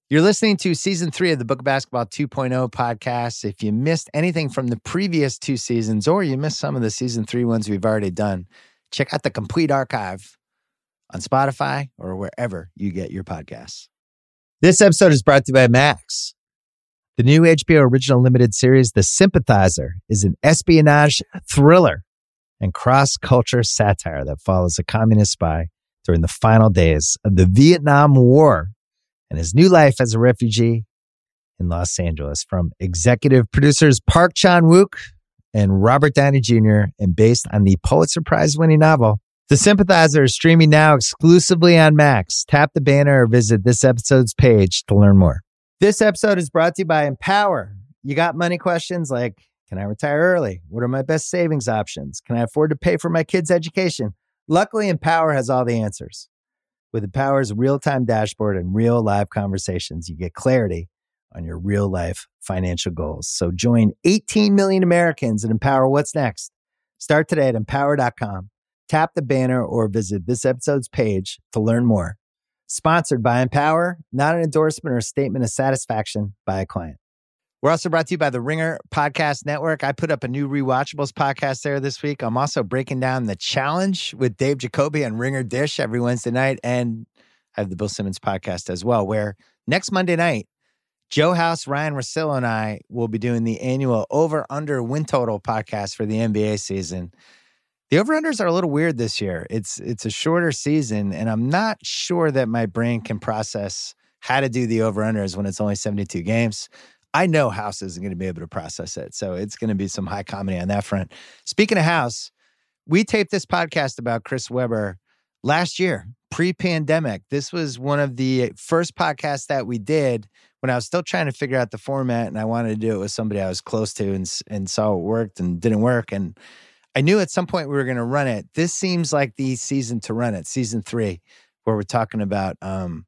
You're listening to Season 3 of the Book of Basketball 2.0 podcast. If you missed anything from the previous two seasons, or you missed some of the Season 3 ones we've already done, check out the complete archive on Spotify or wherever you get your podcasts. This episode is brought to you by Max. The new HBO original limited series, The Sympathizer, is an espionage thriller and cross-culture satire that follows a communist spy during the final days of the Vietnam War and his new life as a refugee in Los Angeles. From executive producers Park Chan-wook and Robert Downey Jr. and based on the Pulitzer Prize-winning novel, The Sympathizer is streaming now exclusively on Max. Tap the banner or visit this episode's page to learn more. This episode is brought to you by Empower. You got money questions like, can I retire early? What are my best savings options? Can I afford to pay for my kids' education? Luckily, Empower has all the answers. With Empower's real-time dashboard and real live conversations, you get clarity on your real-life financial goals. So join 18 million Americans and Empower what's next. Start today at empower.com. Tap the banner or visit this episode's page to learn more. Sponsored by Empower, not an endorsement or statement of satisfaction by a client. We're also brought to you by the Ringer Podcast Network. I put up a new Rewatchables podcast there this week. I'm also breaking down The Challenge with Dave Jacoby on Ringer Dish every Wednesday night. And I have the Bill Simmons podcast as well, where next Monday night, Joe House, Ryan Russillo, and I will be doing the annual Over-Under Win Total podcast for the NBA season. The over-unders are a little weird this year. It's a shorter season, and I'm not sure that my brain can process how to do the over-unders when it's only 72 games. I know House isn't going to be able to process it, so it's going to be some high comedy on that front. Speaking of House, we taped this podcast about Chris Webber last year, pre-pandemic. This was one of the first podcasts that we did when I was still trying to figure out the format, and I wanted to do it with somebody I was close to and saw it worked and didn't work. And I knew at some point we were going to run it. This seems like the season to run it, season 3, where we're talking about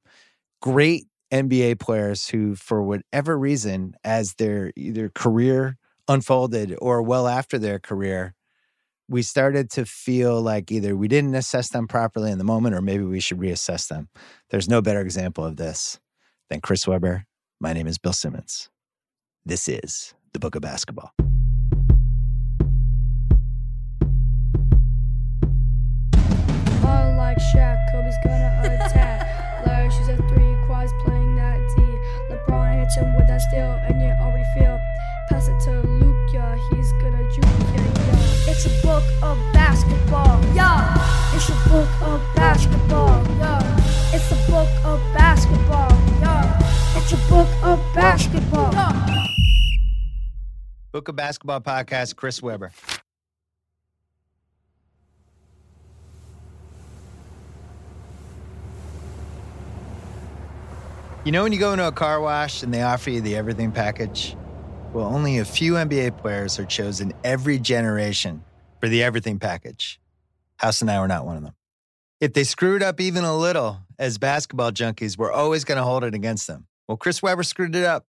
great NBA players who, for whatever reason, as their either career unfolded or well after their career, we started to feel like either we didn't assess them properly in the moment or maybe we should reassess them. There's no better example of this than Chris Webber. My name is Bill Simmons. This is the Book of Basketball. Like Shaq, Kobe's gonna attack. Larry shoots at 3, Kawhi's playing that D. LeBron hits him with that steal, and you already feel. Pass it to Luke, yeah, he's gonna juke, yeah. It's a book of basketball, yeah. It's a book of basketball, yeah. It's a book of basketball, yeah. It's a book of basketball, yeah. Book of Basketball podcast, Chris Webber. You know when you go into a car wash and they offer you the everything package? Well, only a few NBA players are chosen every generation for the everything package. House and I were not one of them. If they screwed up even a little, as basketball junkies, we're always going to hold it against them. Well, Chris Webber screwed it up.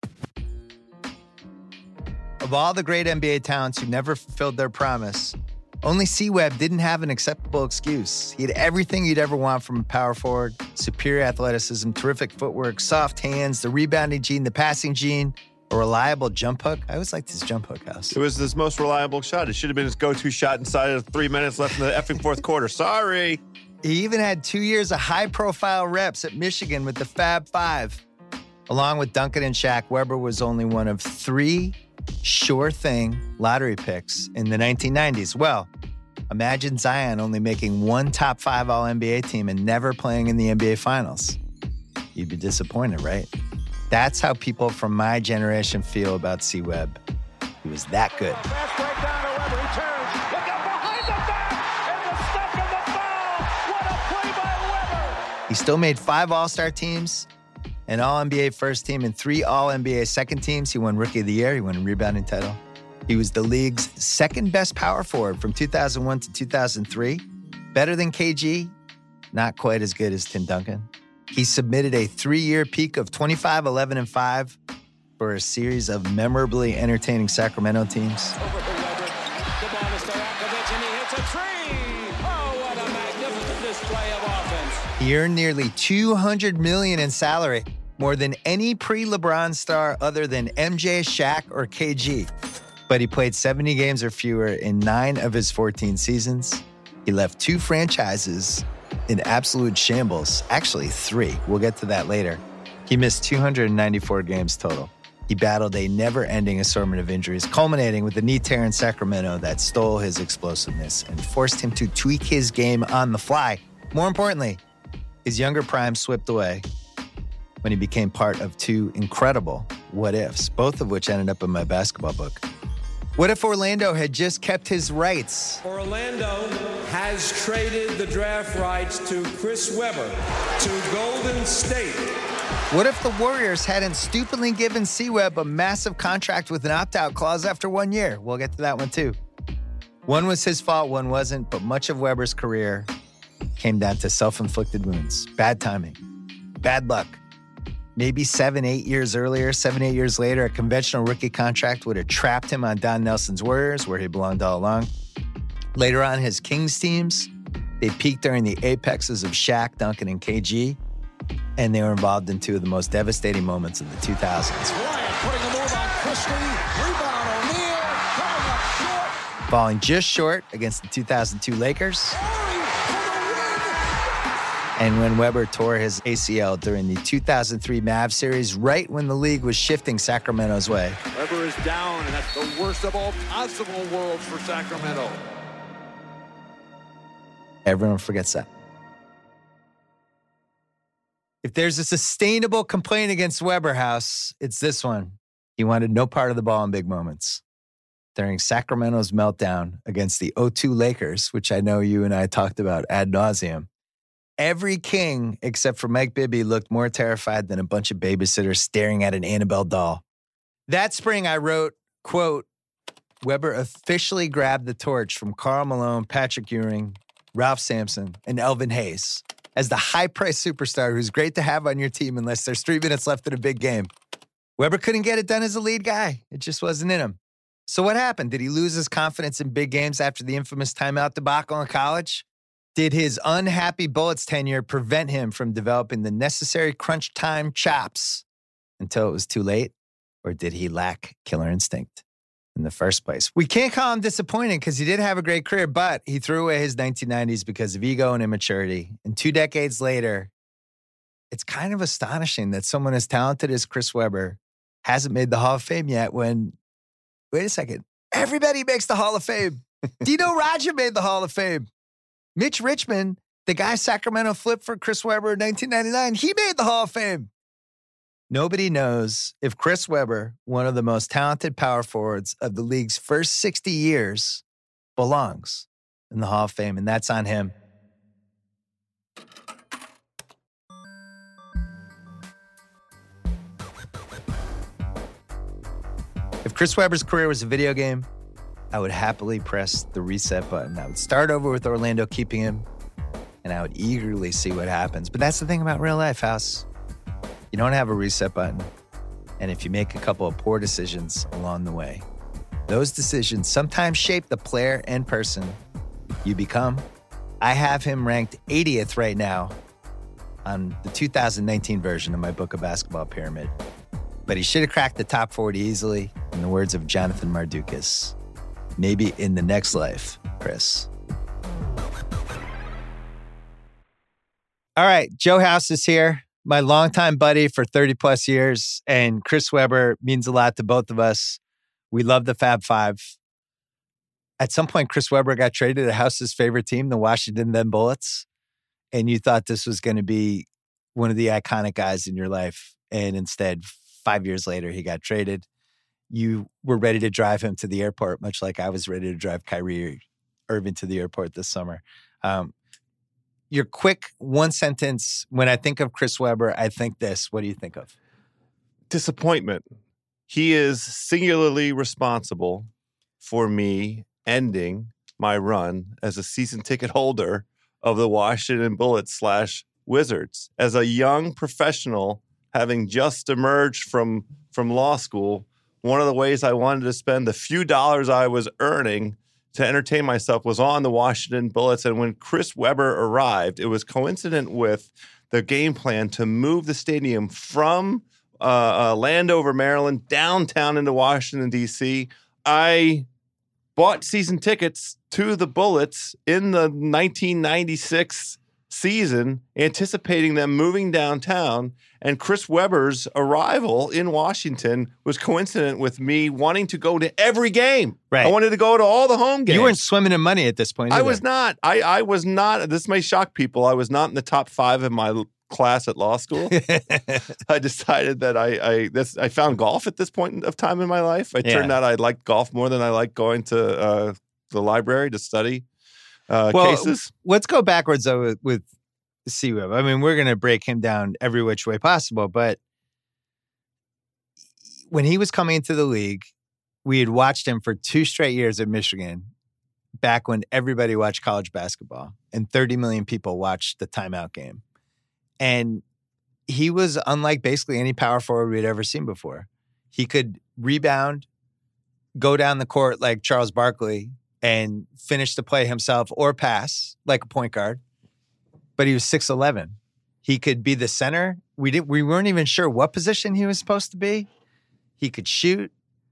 Of all the great NBA talents who never fulfilled their promise, only C-Web didn't have an acceptable excuse. He had everything you'd ever want from a power forward: superior athleticism, terrific footwork, soft hands, the rebounding gene, the passing gene, a reliable jump hook. I always liked his jump hook, House. It was his most reliable shot. It should have been his go-to shot inside of 3 minutes left in the effing fourth quarter. Sorry. He even had 2 years of high-profile reps at Michigan with the Fab Five. Along with Duncan and Shaq, Webber was only one of 3 sure-thing lottery picks in the 1990s. Well, imagine Zion only making 1 top 5 All-NBA team and never playing in the NBA Finals. You'd be disappointed, right? That's how people from my generation feel about C-Web. He was that good. Fast break down to Webber. He turns. Look out behind the back. And the step and the foul. What a play by Webber. He still made 5 All-Star teams, an All-NBA first team, and 3 All-NBA second teams. He won Rookie of the Year. He won a rebounding title. He was the league's second best power forward from 2001 to 2003. Better than KG, not quite as good as Tim Duncan. He submitted a 3-year peak of 25, 11, and 5 for a series of memorably entertaining Sacramento teams. Over to Webber. The ball to Stojakovic, and he hits a three. Oh, what a magnificent display of offense. He earned nearly $200 million in salary more than any pre-LeBron star other than MJ, Shaq, or KG. But he played 70 games or fewer in 9 of his 14 seasons. He left 2 franchises in absolute shambles. Actually, 3. We'll get to that later. He missed 294 games total. He battled a never-ending assortment of injuries, culminating with a knee tear in Sacramento that stole his explosiveness and forced him to tweak his game on the fly. More importantly, his younger prime slipped away when he became part of 2 incredible what-ifs, both of which ended up in my basketball book. What if Orlando had just kept his rights? Orlando has traded the draft rights to Chris Webber to Golden State. What if the Warriors hadn't stupidly given C-Web a massive contract with an opt-out clause after 1 year? We'll get to that one too. One was his fault, one wasn't, but much of Webber's career came down to self-inflicted wounds, bad timing, bad luck. Maybe 7-8 years later, a conventional rookie contract would have trapped him on Don Nelson's Warriors, where he belonged all along. Later on, his Kings teams, they peaked during the apexes of Shaq, Duncan, and KG, and they were involved in 2 of the most devastating moments of the 2000s. Bryant putting the move on Christie. Rebound O'Neal. Coming up short. Falling just short against the 2002 Lakers. And when Webber tore his ACL during the 2003 Mavs series, right when the league was shifting Sacramento's way. Webber is down, and that's the worst of all possible worlds for Sacramento. Everyone forgets that. If there's a sustainable complaint against Webber House, it's this one. He wanted no part of the ball in big moments. During Sacramento's meltdown against the 2002 Lakers, which I know you and I talked about ad nauseum, every King except for Mike Bibby looked more terrified than a bunch of babysitters staring at an Annabelle doll. That spring I wrote, quote, Webber officially grabbed the torch from Karl Malone, Patrick Ewing, Ralph Sampson, and Elvin Hayes as the high-priced superstar who's great to have on your team unless there's 3 minutes left in a big game. Webber couldn't get it done as a lead guy. It just wasn't in him. So what happened? Did he lose his confidence in big games after the infamous timeout debacle in college? Did his unhappy Bullets tenure prevent him from developing the necessary crunch time chops until it was too late? Or did he lack killer instinct in the first place? We can't call him disappointing because he did have a great career, but he threw away his 1990s because of ego and immaturity. And 2 decades later, it's kind of astonishing that someone as talented as Chris Webber hasn't made the Hall of Fame yet when, wait a second, everybody makes the Hall of Fame. Dino Radja made the Hall of Fame. Mitch Richmond, the guy Sacramento flipped for Chris Webber in 1999, he made the Hall of Fame. Nobody knows if Chris Webber, one of the most talented power forwards of the league's first 60 years, belongs in the Hall of Fame, and that's on him. If Chris Webber's career was a video game, I would happily press the reset button. I would start over with Orlando keeping him, and I would eagerly see what happens. But that's the thing about real life, House. You don't have a reset button. And if you make a couple of poor decisions along the way, those decisions sometimes shape the player and person you become. I have him ranked 80th right now on the 2019 version of my Book of Basketball Pyramid. But he should have cracked the top 40 easily, in the words of Jonathan Mardukas. Maybe in the next life, Chris. All right, Joe House is here, my longtime buddy for 30 plus years, and Chris Webber means a lot to both of us. We love the Fab Five. At some point, Chris Webber got traded to House's favorite team, the Washington then Bullets, and you thought this was going to be one of the iconic guys in your life, and instead, 5 years later, he got traded. You were ready to drive him to the airport, much like I was ready to drive Kyrie Irving to the airport this summer. Your quick one sentence, when I think of Chris Webber, I think this. What do you think of? Disappointment. He is singularly responsible for me ending my run as a season ticket holder of the Washington Bullets / Wizards. As a young professional, having just emerged from law school, one of the ways I wanted to spend the few dollars I was earning to entertain myself was on the Washington Bullets. And when Chris Webber arrived, it was coincident with the game plan to move the stadium from Landover, Maryland, downtown into Washington, D.C. I bought season tickets to the Bullets in the 1996 season, anticipating them moving downtown. And Chris Webber's arrival in Washington was coincident with me wanting to go to every game. Right. I wanted to go to all the home games. You weren't swimming in money at this point either. I was not. I was not. This may shock people. I was not in the top 5 in my class at law school. I decided that I found golf at this point of time in my life. It turned out I liked golf more than I liked going to the library to study cases. Let's go backwards though with C-Web. I mean, we're going to break him down every which way possible, but when he was coming into the league, we had watched him for 2 straight years at Michigan, back when everybody watched college basketball and 30 million people watched the timeout game. And he was unlike basically any power forward we'd ever seen before. He could rebound, go down the court like Charles Barkley, and finish the play himself or pass like a point guard. But he was 6'11". He could be the center. We weren't even sure what position he was supposed to be. He could shoot.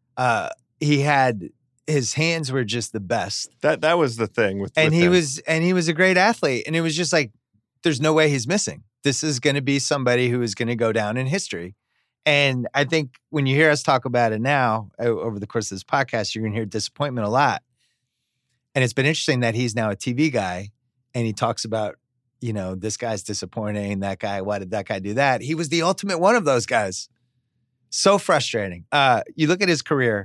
His hands were just the best. That was the thing he was a great athlete. And it was just like, there's no way he's missing. This is going to be somebody who is going to go down in history. And I think when you hear us talk about it now, over the course of this podcast, you're going to hear disappointment a lot. And it's been interesting that he's now a TV guy and he talks about, this guy's disappointing, that guy, why did that guy do that? He was the ultimate one of those guys. So frustrating. You look at his career,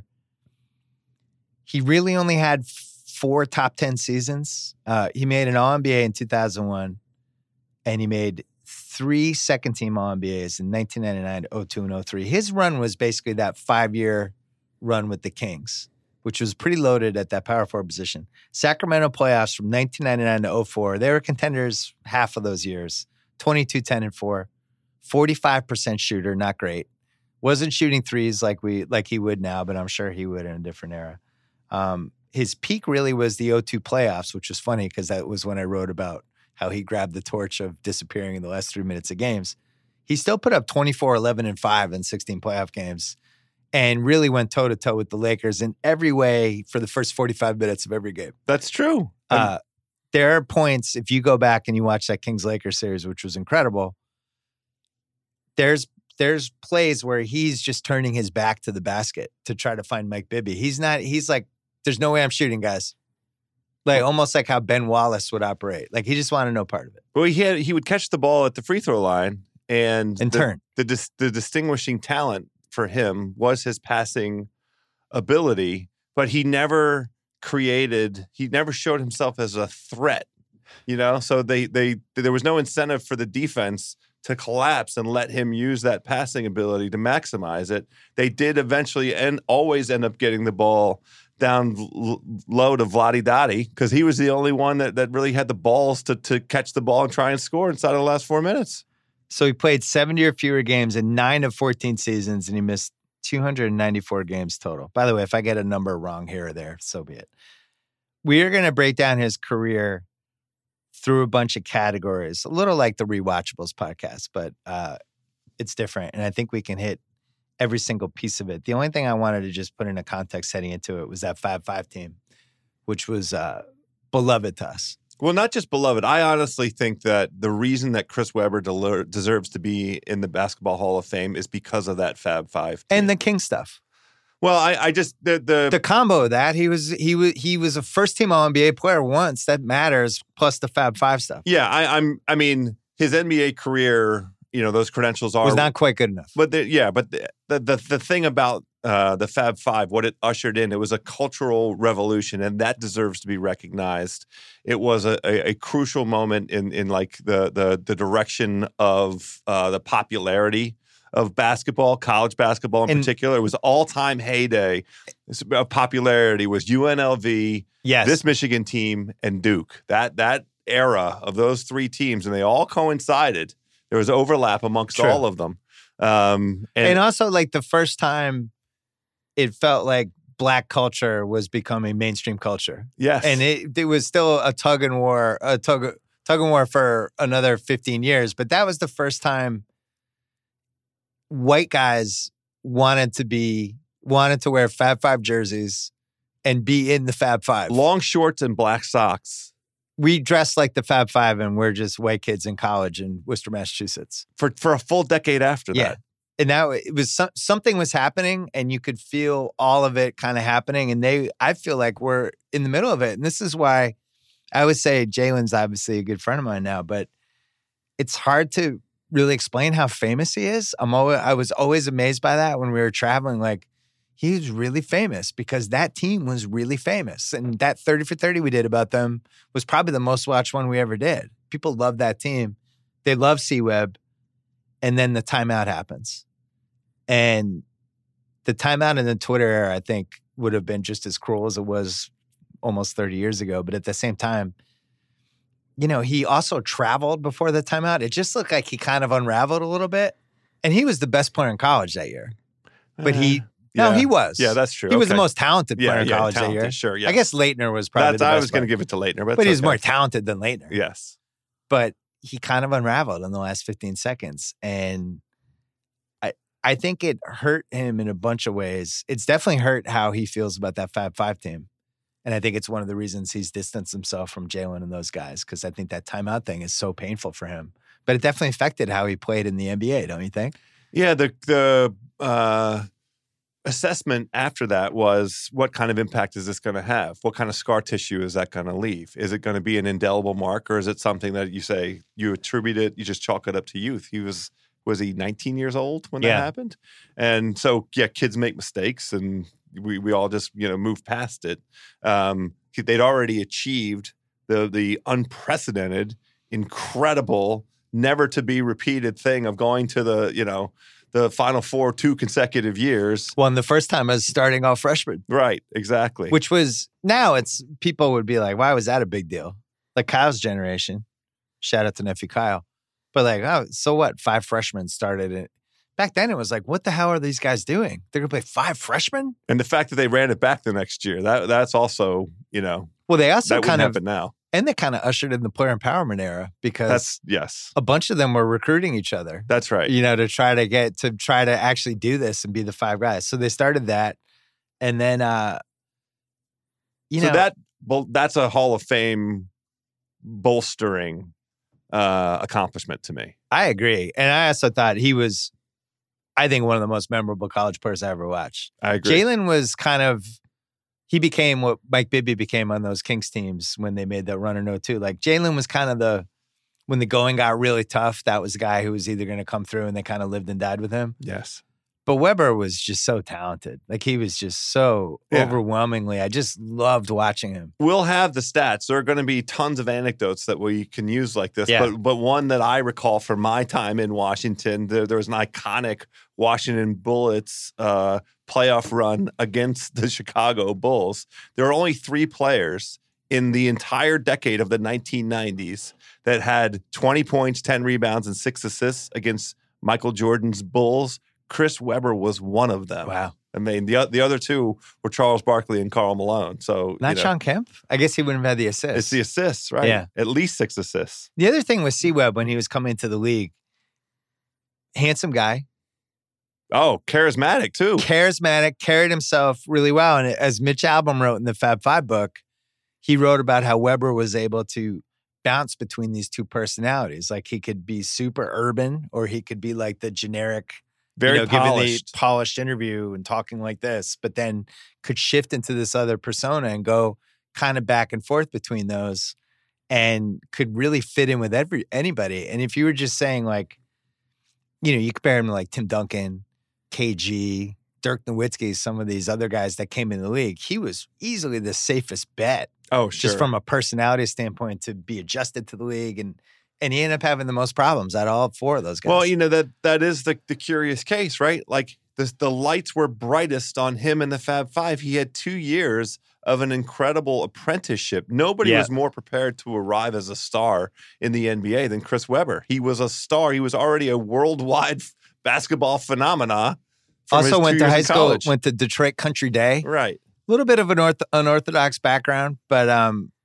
he really only had 4 top 10 seasons. He made an All-NBA in 2001, and he made 3 second-team All-NBAs in 1999, 02, and 03. His run was basically that 5-year run with the Kings, which was pretty loaded at that power forward position. Sacramento playoffs from 1999 to 04. They were contenders half of those years. 22, 10, and 4. 45% shooter, not great. Wasn't shooting threes like he would now, but I'm sure he would in a different era. His peak really was the 02 playoffs, which was funny because that was when I wrote about how he grabbed the torch of disappearing in the last 3 minutes of games. He still put up 24, 11, and 5 in 16 playoff games and really went toe-to-toe with the Lakers in every way for the first 45 minutes of every game. That's true. There are points, if you go back and you watch that Kings-Lakers series, which was incredible, there's plays where he's just turning his back to the basket to try to find Mike Bibby. He's like, there's no way I'm shooting, guys. Like almost like how Ben Wallace would operate. Like he just wanted no part of it. Well, he would catch the ball at the free throw line and turn. The distinguishing talent for him was his passing ability, but he never showed himself as a threat. So there was no incentive for the defense to collapse and let him use that passing ability to maximize it. They did eventually and always end up getting the ball down low to Vlade Dottie because he was the only one that really had the balls to catch the ball and try and score inside of the last 4 minutes. So he played 70 or fewer games in 9 of 14 seasons, and he missed 294 games total. By the way, if I get a number wrong here or there, so be it. We are going to break down his career through a bunch of categories, a little like the Rewatchables podcast, but it's different. And I think we can hit every single piece of it. The only thing I wanted to just put in a context heading into it was that 5-5 team, which was beloved to us. Well, not just beloved. I honestly think that the reason that Chris Webber deserves to be in the Basketball Hall of Fame is because of that Fab Five team. And the King stuff. Well, I just the combo of that he was a first team All-NBA player once. That matters. Plus the Fab Five stuff. Yeah, I mean his NBA career, those credentials was not quite good enough. But the thing about the Fab Five, what it ushered in, it was a cultural revolution, and that deserves to be recognized. It was a crucial moment in like the direction of the popularity of basketball, college basketball in particular. It was all-time heyday of popularity was UNLV, this Michigan team, and Duke. That era of those 3 teams, and they all coincided. There was overlap amongst all of them. And also like the first time it felt like Black culture was becoming mainstream culture. Yes. And it was still a tug tug of war for another 15 years. But that was the first time white guys wanted to wear Fab Five jerseys and be in the Fab Five. Long shorts and black socks. We dressed like the Fab Five, and we're just white kids in college in Worcester, Massachusetts. For a full decade after that. And now it was something was happening, and you could feel all of it kind of happening. And I feel like we're in the middle of it. And this is why I would say Jalen's obviously a good friend of mine now, but it's hard to really explain how famous he is. I was always amazed by that when we were traveling. Like, he was really famous because that team was really famous. And that 30 for 30 we did about them was probably the most watched one we ever did. People love that team. They love C-Web. And then the timeout happens. And the timeout in the Twitter era, I think, would have been just as cruel as it was almost 30 years ago. But at the same time, you know, he also traveled before the timeout. It just looked like he kind of unraveled a little bit. And he was the best player in college that year. But he was. Yeah, that's true. He was the most talented player in college that year. Sure, yes. I guess Leitner was probably the best I was going to player. give it to Leitner. But he was more talented than Leitner. Yes. But he kind of unraveled in the last 15 seconds. And I think it hurt him in a bunch of ways. It's definitely hurt how he feels about that Fab Five team. And I think it's one of the reasons he's distanced himself from Jalen and those guys, because I think that timeout thing is so painful for him. But it definitely affected how he played in the NBA, don't you think? Yeah, the assessment after that was, what kind of impact is this going to have? What kind of scar tissue is that going to leave? Is it going to be an indelible mark, or is it something that you say you attribute it, you just chalk it up to youth? Was he 19 years old when that happened? And so, kids make mistakes, and we all just, move past it. They'd already achieved the unprecedented, incredible, never to be repeated thing of going to the Final Four 2 consecutive years. Well, and the first time as starting off freshman. Right, exactly. Which was, now people would be like, why was that a big deal? Like Kyle's generation. Shout out to nephew Kyle. But like, oh, so what? 5 freshmen started it. Back then, it was like, what the hell are these guys doing? They're going to play 5 freshmen? And the fact that they ran it back the next year, that's also, Well, they also that kind wouldn't of, happen now. And they kind of ushered in the player empowerment era because yes, a bunch of them were recruiting each other. That's right. To try to actually do this and be the 5 guys. So they started that. And then, that's a Hall of Fame bolstering accomplishment to me. I agree. And I also thought he was, I think, one of the most memorable college players I ever watched. I agree. Jalen was he became what Mike Bibby became on those Kings teams when they made that run or no two. Like, Jalen was kind of when the going got really tough, that was the guy who was either going to come through, and they kind of lived and died with him. Yes. But Weber was just so talented. Like, he was just so overwhelmingly, I just loved watching him. We'll have the stats. There are going to be tons of anecdotes that we can use like this. Yeah. But one that I recall from my time in Washington, there was an iconic Washington Bullets playoff run against the Chicago Bulls. There are only 3 players in the entire decade of the 1990s that had 20 points, 10 rebounds, and 6 assists against Michael Jordan's Bulls. Chris Webber was one of them. Wow. I mean, the other 2 were Charles Barkley and Karl Malone. So Not Sean Kemp? I guess he wouldn't have had the assists. It's the assists, right? Yeah. At least 6 assists. The other thing with C-Web when he was coming into the league, handsome guy. Oh, charismatic too. Charismatic, carried himself really well. And as Mitch Albom wrote in the Fab Five book, he wrote about how Webber was able to bounce between these 2 personalities. Like, he could be super urban, or he could be like the generic, very giving the polished. polished interview and talking like this, but then could shift into this other persona and go kind of back and forth between those, and could really fit in with anybody. And if you were just saying, like, you compare him to like Tim Duncan, KG, Dirk Nowitzki, some of these other guys that came in the league, he was easily the safest bet. Oh, sure. Just from a personality standpoint, to be adjusted to the league. And he ended up having the most problems out of all 4 of those guys. Well, that is the curious case, right? Like, the lights were brightest on him in the Fab Five. He had 2 years of an incredible apprenticeship. Nobody was more prepared to arrive as a star in the NBA than Chris Webber. He was a star. He was already a worldwide basketball phenomena. Also went to high school, college. went to Detroit Country Day. Right. A little bit of an unorthodox background, but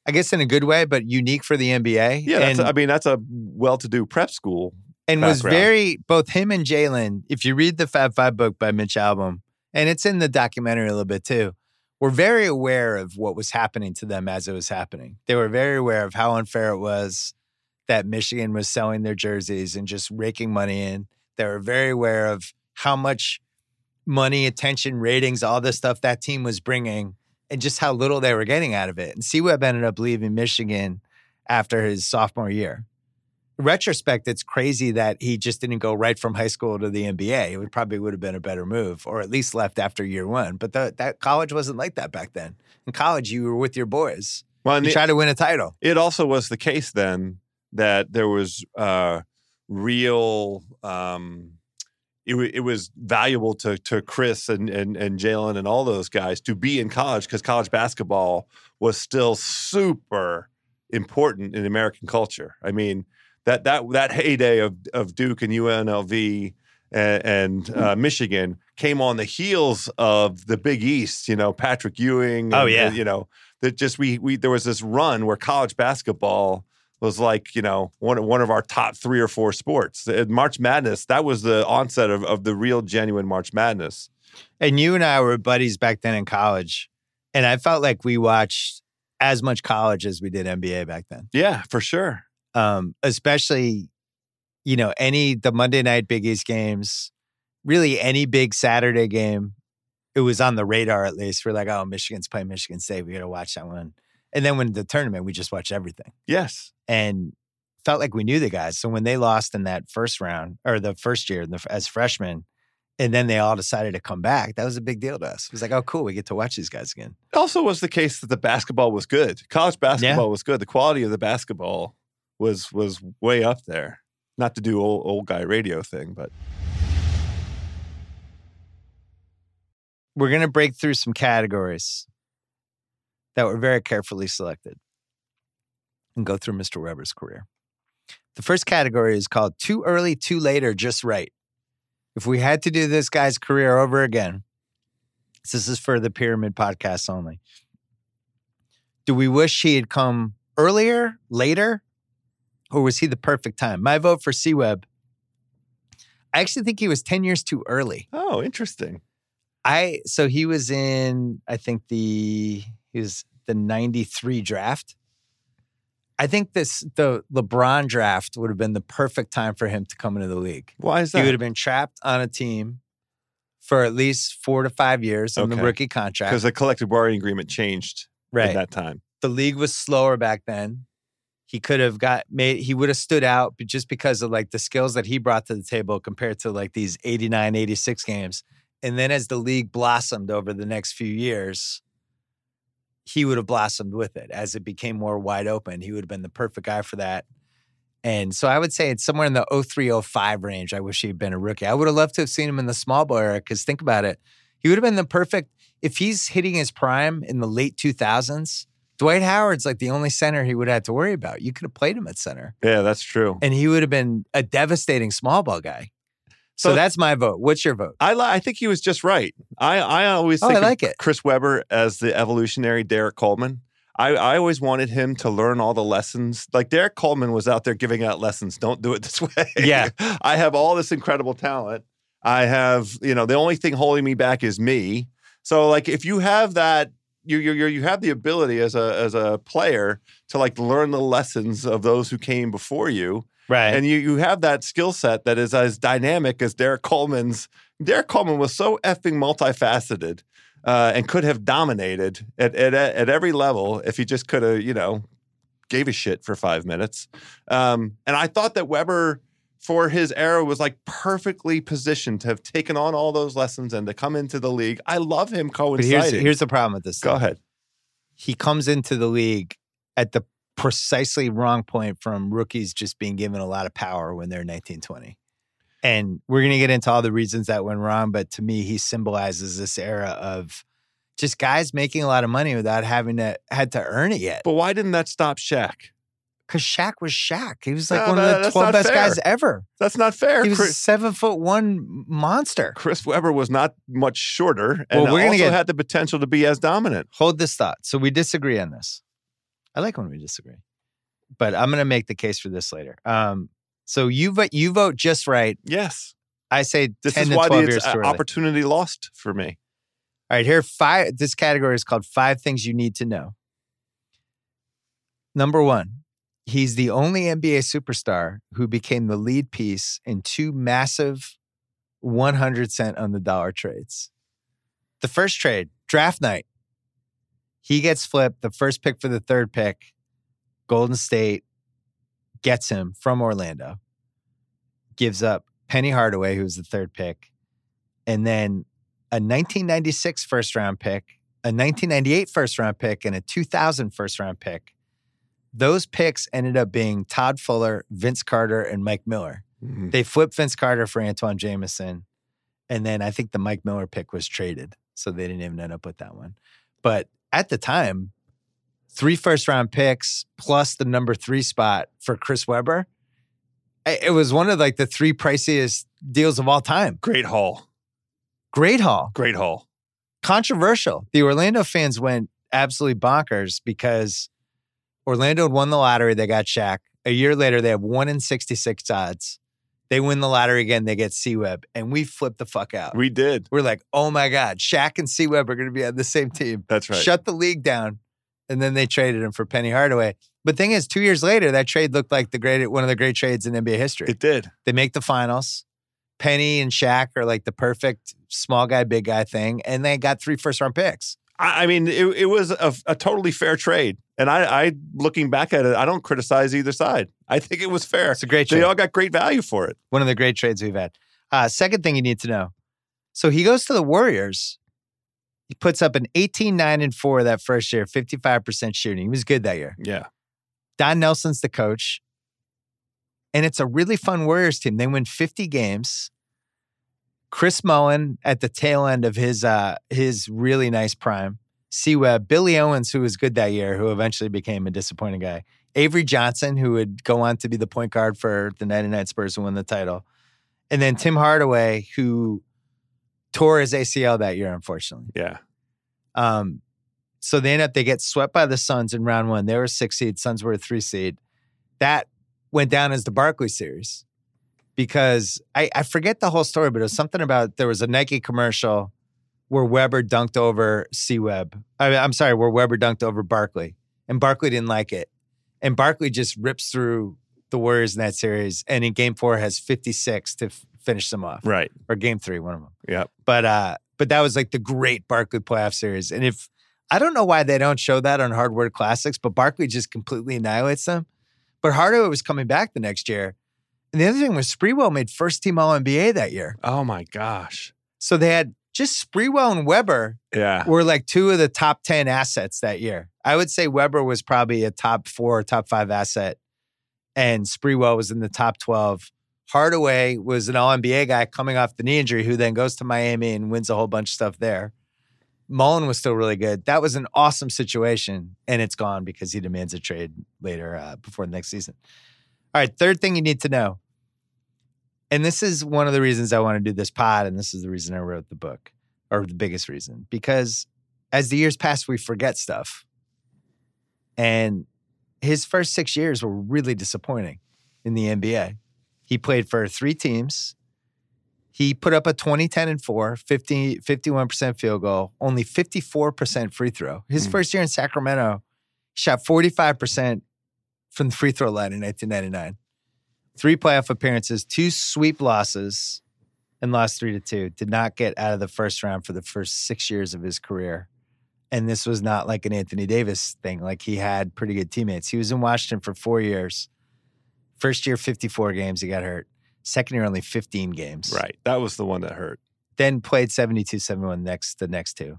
I guess in a good way, but unique for the NBA. Yeah, and, that's a well-to-do prep school. And background. was very, both him and Jalen, if you read the Fab Five book by Mitch Albom, and it's in the documentary a little bit too, were very aware of what was happening to them as it was happening. They were very aware of how unfair it was that Michigan was selling their jerseys and just raking money in. They were very aware of how much money, attention, ratings, all this stuff that team was bringing and just how little they were getting out of it. And C-Webb ended up leaving Michigan after his sophomore year. In retrospect, it's crazy that he just didn't go right from high school to the NBA. It probably would have been a better move, or at least left after year one. But that college wasn't like that back then. In college, you were with your boys. Well, you tried to win a title. It also was the case then that there was real. It was valuable to Chris and Jalen and all those guys to be in college because college basketball was still super important in American culture. I mean, that heyday of Duke and UNLV and Michigan came on the heels of the Big East. Patrick Ewing. That just there was this run where college basketball was like, one of our top 3 or 4 sports. March Madness, that was the onset of the real genuine March Madness. And you and I were buddies back then in college. And I felt like we watched as much college as we did NBA back then. Yeah, for sure. Especially, the Monday night Big East games, really any big Saturday game, it was on the radar at least. We're like, oh, Michigan's playing Michigan State. We got to watch that one. And then when the tournament, we just watched everything. Yes. And felt like we knew the guys. So when they lost in that first round or the first year as freshmen, and then they all decided to come back, that was a big deal to us. It was like, oh, cool, we get to watch these guys again. It also was the case that the basketball was good. College basketball was good. The quality of the basketball was way up there. Not to do old guy radio thing, but. We're going to break through some categories that were very carefully selected and go through Mr. Weber's career. The first category is called Too Early, Too Late, or Just Right. If we had to do this guy's career over again, this is for the Pyramid podcast only. Do we wish he had come earlier, later, or was he the perfect time? My vote for C-Webb. I actually think he was 10 years too early. Oh, interesting. So he was in, I think he was the 93 draft. I think the LeBron draft would have been the perfect time for him to come into the league. Why is that? He would have been trapped on a team for at least 4 to 5 years on the rookie contract. Because the collective bargaining agreement changed at that time. The league was slower back then. He could have he would have stood out just because of like the skills that he brought to the table compared to like these 89, 86 games. And then as the league blossomed over the next few years, he would have blossomed with it. As it became more wide open, he would have been the perfect guy for that. And so I would say it's somewhere in the 03-05 range. I wish he'd been a rookie. I would have loved to have seen him in the small ball era because think about it. He would have been the perfect, if he's hitting his prime in the late 2000s, Dwight Howard's like the only center he would have had to worry about. You could have played him at center. Yeah, that's true. And he would have been a devastating small ball guy. So that's my vote. What's your vote? I think he was just right. I always think of Chris Webber as the evolutionary Derek Coleman. I always wanted him to learn all the lessons. Like Derek Coleman was out there giving out lessons. Don't do it this way. Yeah. I have all this incredible talent. I have, the only thing holding me back is me. So like if you have that, you have the ability as a player to like learn the lessons of those who came before you. Right. And you have that skill set that is as dynamic as Derek Coleman's. Derek Coleman was so effing multifaceted and could have dominated at every level if he just could have, gave a shit for 5 minutes. And I thought that Webber, for his era, was like perfectly positioned to have taken on all those lessons and to come into the league. I love him coinciding. But here's the problem with this. Go ahead. He comes into the league at the precisely wrong point from rookies just being given a lot of power when they're 19, 20. And we're going to get into all the reasons that went wrong, but to me, he symbolizes this era of just guys making a lot of money without had to earn it yet. But why didn't that stop Shaq? Because Shaq was Shaq. He was like one of the 12 best guys ever. That's not fair. He was a 7'1" monster. Chris Webber was not much shorter and also had the potential to be as dominant. Hold this thought. So we disagree on this. I like when we disagree. But I'm going to make the case for this later. So you vote just right. Yes. I say This 10 is to why 12 it's years too early. opportunity lost for me. All right, here are 5. This category is called 5 things you need to know. Number 1, he's the only NBA superstar who became the lead piece in 2 massive 100 cent on the dollar trades. The first trade, draft night. He gets flipped, the first pick for the third pick. Golden State gets him from Orlando, gives up Penny Hardaway, who's the third pick, and then a 1996 first-round pick, a 1998 first-round pick, and a 2000 first-round pick. Those picks ended up being Todd Fuller, Vince Carter, and Mike Miller. Mm-hmm. They flipped Vince Carter for Antoine Jameson, and then I think the Mike Miller pick was traded, so they didn't even end up with that one. But at the time, 3 first-round picks plus the number 3 spot for Chris Webber, it was one of like the 3 priciest deals of all time. Great haul. Great haul. Great haul. Controversial. The Orlando fans went absolutely bonkers because Orlando had won the lottery. They got Shaq. A year later, they have 1 in 66 odds. They win the lottery again. They get C-Web. And we flipped the fuck out. We did. We're like, oh my God, Shaq and C-Web are going to be on the same team. That's right. Shut the league down. And then they traded him for Penny Hardaway. But thing is, 2 years later, that trade looked like one of the great trades in NBA history. It did. They make the finals. Penny and Shaq are like the perfect small guy, big guy thing. And they got 3 first-round picks. I mean, it was a totally fair trade. And I, looking back at it, I don't criticize either side. I think it was fair. It's a great trade. They all got great value for it. One of the great trades we've had. Second thing you need to know. So he goes to the Warriors. He puts up an 18-9-4 that first year, 55% shooting. He was good that year. Yeah. Don Nelson's the coach. And it's a really fun Warriors team. They win 50 games. Chris Mullin at the tail end of his really nice prime. C-Web, Billy Owens, who was good that year, who eventually became a disappointing guy. Avery Johnson, who would go on to be the point guard for the 99 Spurs and win the title. And then Tim Hardaway, who tore his ACL that year, unfortunately. Yeah. So they get swept by the Suns in round 1. They were a 6 seed. Suns were a 3 seed. That went down as the Barkley series because I forget the whole story, but it was something about there was a Nike commercial where Webber dunked over C-Web. Where Webber dunked over Barkley. And Barkley didn't like it. And Barkley just rips through the Warriors in that series. And in game 4 has 56 to finish them off. Right. Or game 3, one of them. Yeah. But that was like the great Barkley playoff series. And I don't know why they don't show that on Hardwood Classics, but Barkley just completely annihilates them. But Hardaway was coming back the next year. And the other thing was Sprewell made first team All-NBA that year. Oh my gosh. So they had just Sprewell and Webber were like 2 of the top 10 assets that year. I would say Webber was probably a top 4 or top 5 asset. And Sprewell was in the top 12. Hardaway was an All-NBA guy coming off the knee injury who then goes to Miami and wins a whole bunch of stuff there. Mullin was still really good. That was an awesome situation, and it's gone because he demands a trade later before the next season. All right, third thing you need to know. And this is one of the reasons I want to do this pod, and this is the reason I wrote the book, or the biggest reason. Because as the years pass, we forget stuff. And his first 6 years were really disappointing in the NBA. He played for 3 teams. He put up a 20-10-4, 51% field goal, only 54% free throw. His first year in Sacramento, he shot 45% from the free throw line in 1999. 3 playoff appearances, 2 sweep losses, and lost 3-2. Did not get out of the first round for the first 6 years of his career. And this was not like an Anthony Davis thing. Like, he had pretty good teammates. He was in Washington for 4 years. First year, 54 games. He got hurt. Second year, only 15 games. Right. That was the one that hurt. Then played 72-71 the next 2.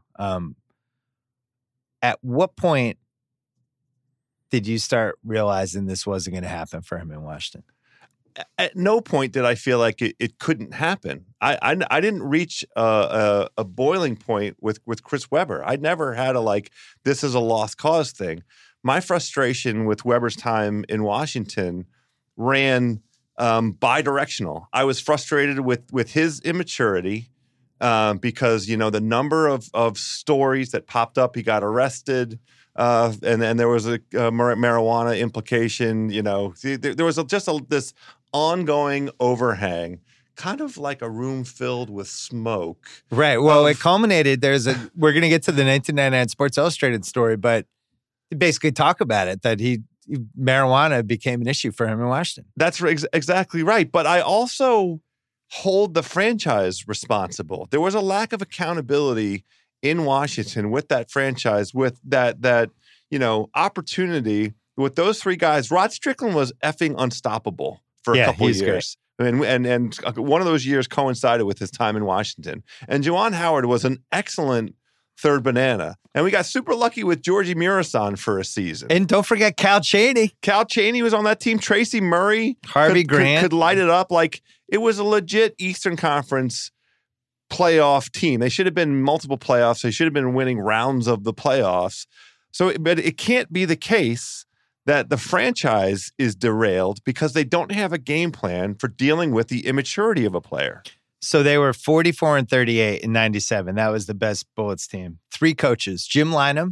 At what point did you start realizing this wasn't going to happen for him in Washington? At no point did I feel like it couldn't happen. I didn't reach a boiling point with Chris Webber. I never had this is a lost cause thing. My frustration with Webber's time in Washington ran bidirectional. I was frustrated with his immaturity because, the number of stories that popped up. He got arrested. and there was a marijuana implication. You know, there was this ongoing overhang, kind of like a room filled with smoke. Right. Well, it culminated. We're going to get to the 1999 Sports Illustrated story, but they basically talk about it, that marijuana became an issue for him in Washington. That's exactly right. But I also hold the franchise responsible. There was a lack of accountability in Washington with that franchise, with that opportunity with those three guys. Rod Strickland was effing unstoppable for a couple of years. And one of those years coincided with his time in Washington. And Juwan Howard was an excellent third banana. And we got super lucky with Georgie Murasan for a season. And don't forget Cal Chaney. Cal Chaney was on that team. Tracy Murray. Harvey Grant. Could light it up. Like, it was a legit Eastern Conference playoff team. They should have been multiple playoffs. They should have been winning rounds of the playoffs. But it can't be the case that the franchise is derailed because they don't have a game plan for dealing with the immaturity of a player. So they were 44-38 in 97. That was the best Bullets team. 3 coaches: Jim Lynam,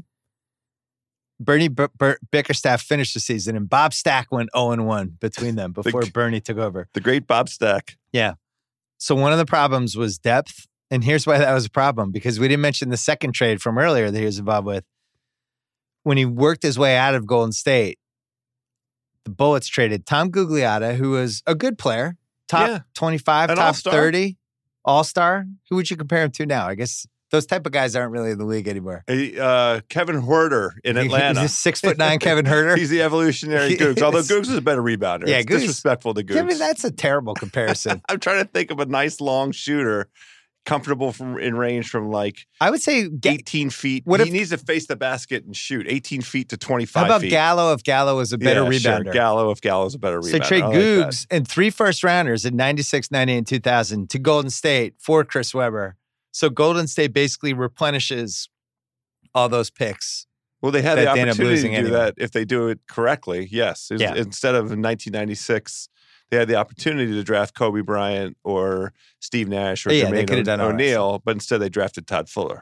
Bernie Bickerstaff finished the season, and Bob Stack went 0-1 between them before Bernie took over. The great Bob Stack. Yeah. So one of the problems was depth, and here's why that was a problem, because we didn't mention the second trade from earlier that he was involved with. When he worked his way out of Golden State, the Bullets traded Tom Gugliotta, who was a good player, top 25, An top all-star. 30, all-star. Who would you compare him to now? I guess those type of guys aren't really in the league anymore. Kevin Huerter in Atlanta. He's 6'9" Kevin Huerter. He's the evolutionary Googs, although Googs is a better rebounder. Yeah, it's Googs- disrespectful to Googs. I mean, that's a terrible comparison. I'm trying to think of a nice long shooter, comfortable in range from like I would say 18 feet. He needs to face the basket and shoot 18 feet to 25 how about feet. Gallo if Gallo was a better rebounder? Sure. Gallo if Gallo's a better rebounder. So trade I like that. Googs and 3 first-rounders in 96, 98, and 2000 to Golden State for Chris Webber. So Golden State basically replenishes all those picks. Well, they had the that they end up opportunity to losing do anyway. that if they do it correctly. Yes. Instead of in 1996, they had the opportunity to draft Kobe Bryant or Steve Nash or Yeah, they could Jermaine have done all that O'Neal, but instead they drafted Todd Fuller.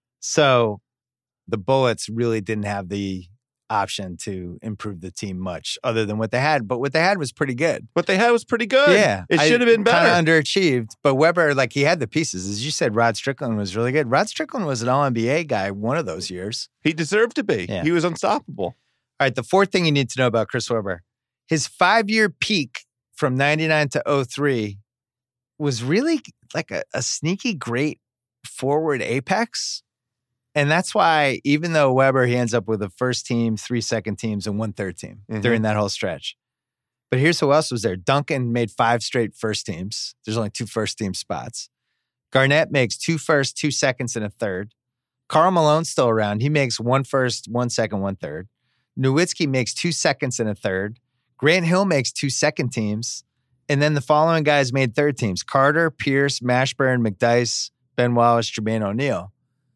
So the Bullets really didn't have the option to improve the team much other than what they had. But what they had was pretty good. What they had was pretty good. Yeah. It should have been better. Kind of underachieved. But Webber, he had the pieces. As you said, Rod Strickland was really good. Rod Strickland was an All-NBA guy one of those years. He deserved to be. Yeah. He was unstoppable. All right, the fourth thing you need to know about Chris Webber, his 5-year peak from 99 to 03 was really like a sneaky great forward apex. And that's why, even though Webber, he ends up with a first team, 3 second teams, and 1 third team during that whole stretch. But here's who else was there. Duncan made 5 straight first teams. There's only 2 first team spots. Garnett makes 2 firsts, 2 seconds, and a third. Karl Malone's still around. He makes 1 first, 1 second, 1 third. Nowitzki makes 2 seconds and a third. Grant Hill makes 2 second teams. And then the following guys made third teams: Carter, Pierce, Mashburn, McDyess, Ben Wallace, Jermaine O'Neal.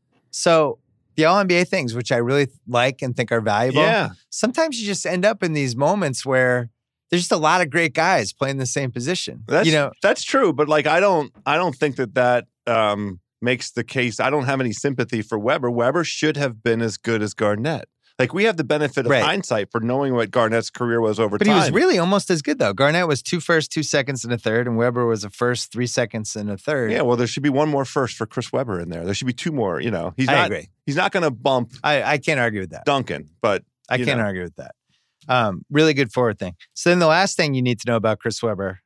So the All-NBA things, which I really like and think are valuable, sometimes you just end up in these moments where there's just a lot of great guys playing the same position. That's true, but I don't think that makes the case. I don't have any sympathy for Webber. Webber should have been as good as Garnett. We have the benefit of hindsight for knowing what Garnett's career was over time. But he was really almost as good, though. Garnett was 2 firsts, 2 seconds, and a third, and Webber was a first, 3 seconds, and a third. Yeah, well, there should be 1 more first for Chris Webber in there. There should be 2 more. I agree. He's not going to bump. I can't argue with that. Duncan, but I can't argue with that. Really good forward thing. So then the last thing you need to know about Chris Webber,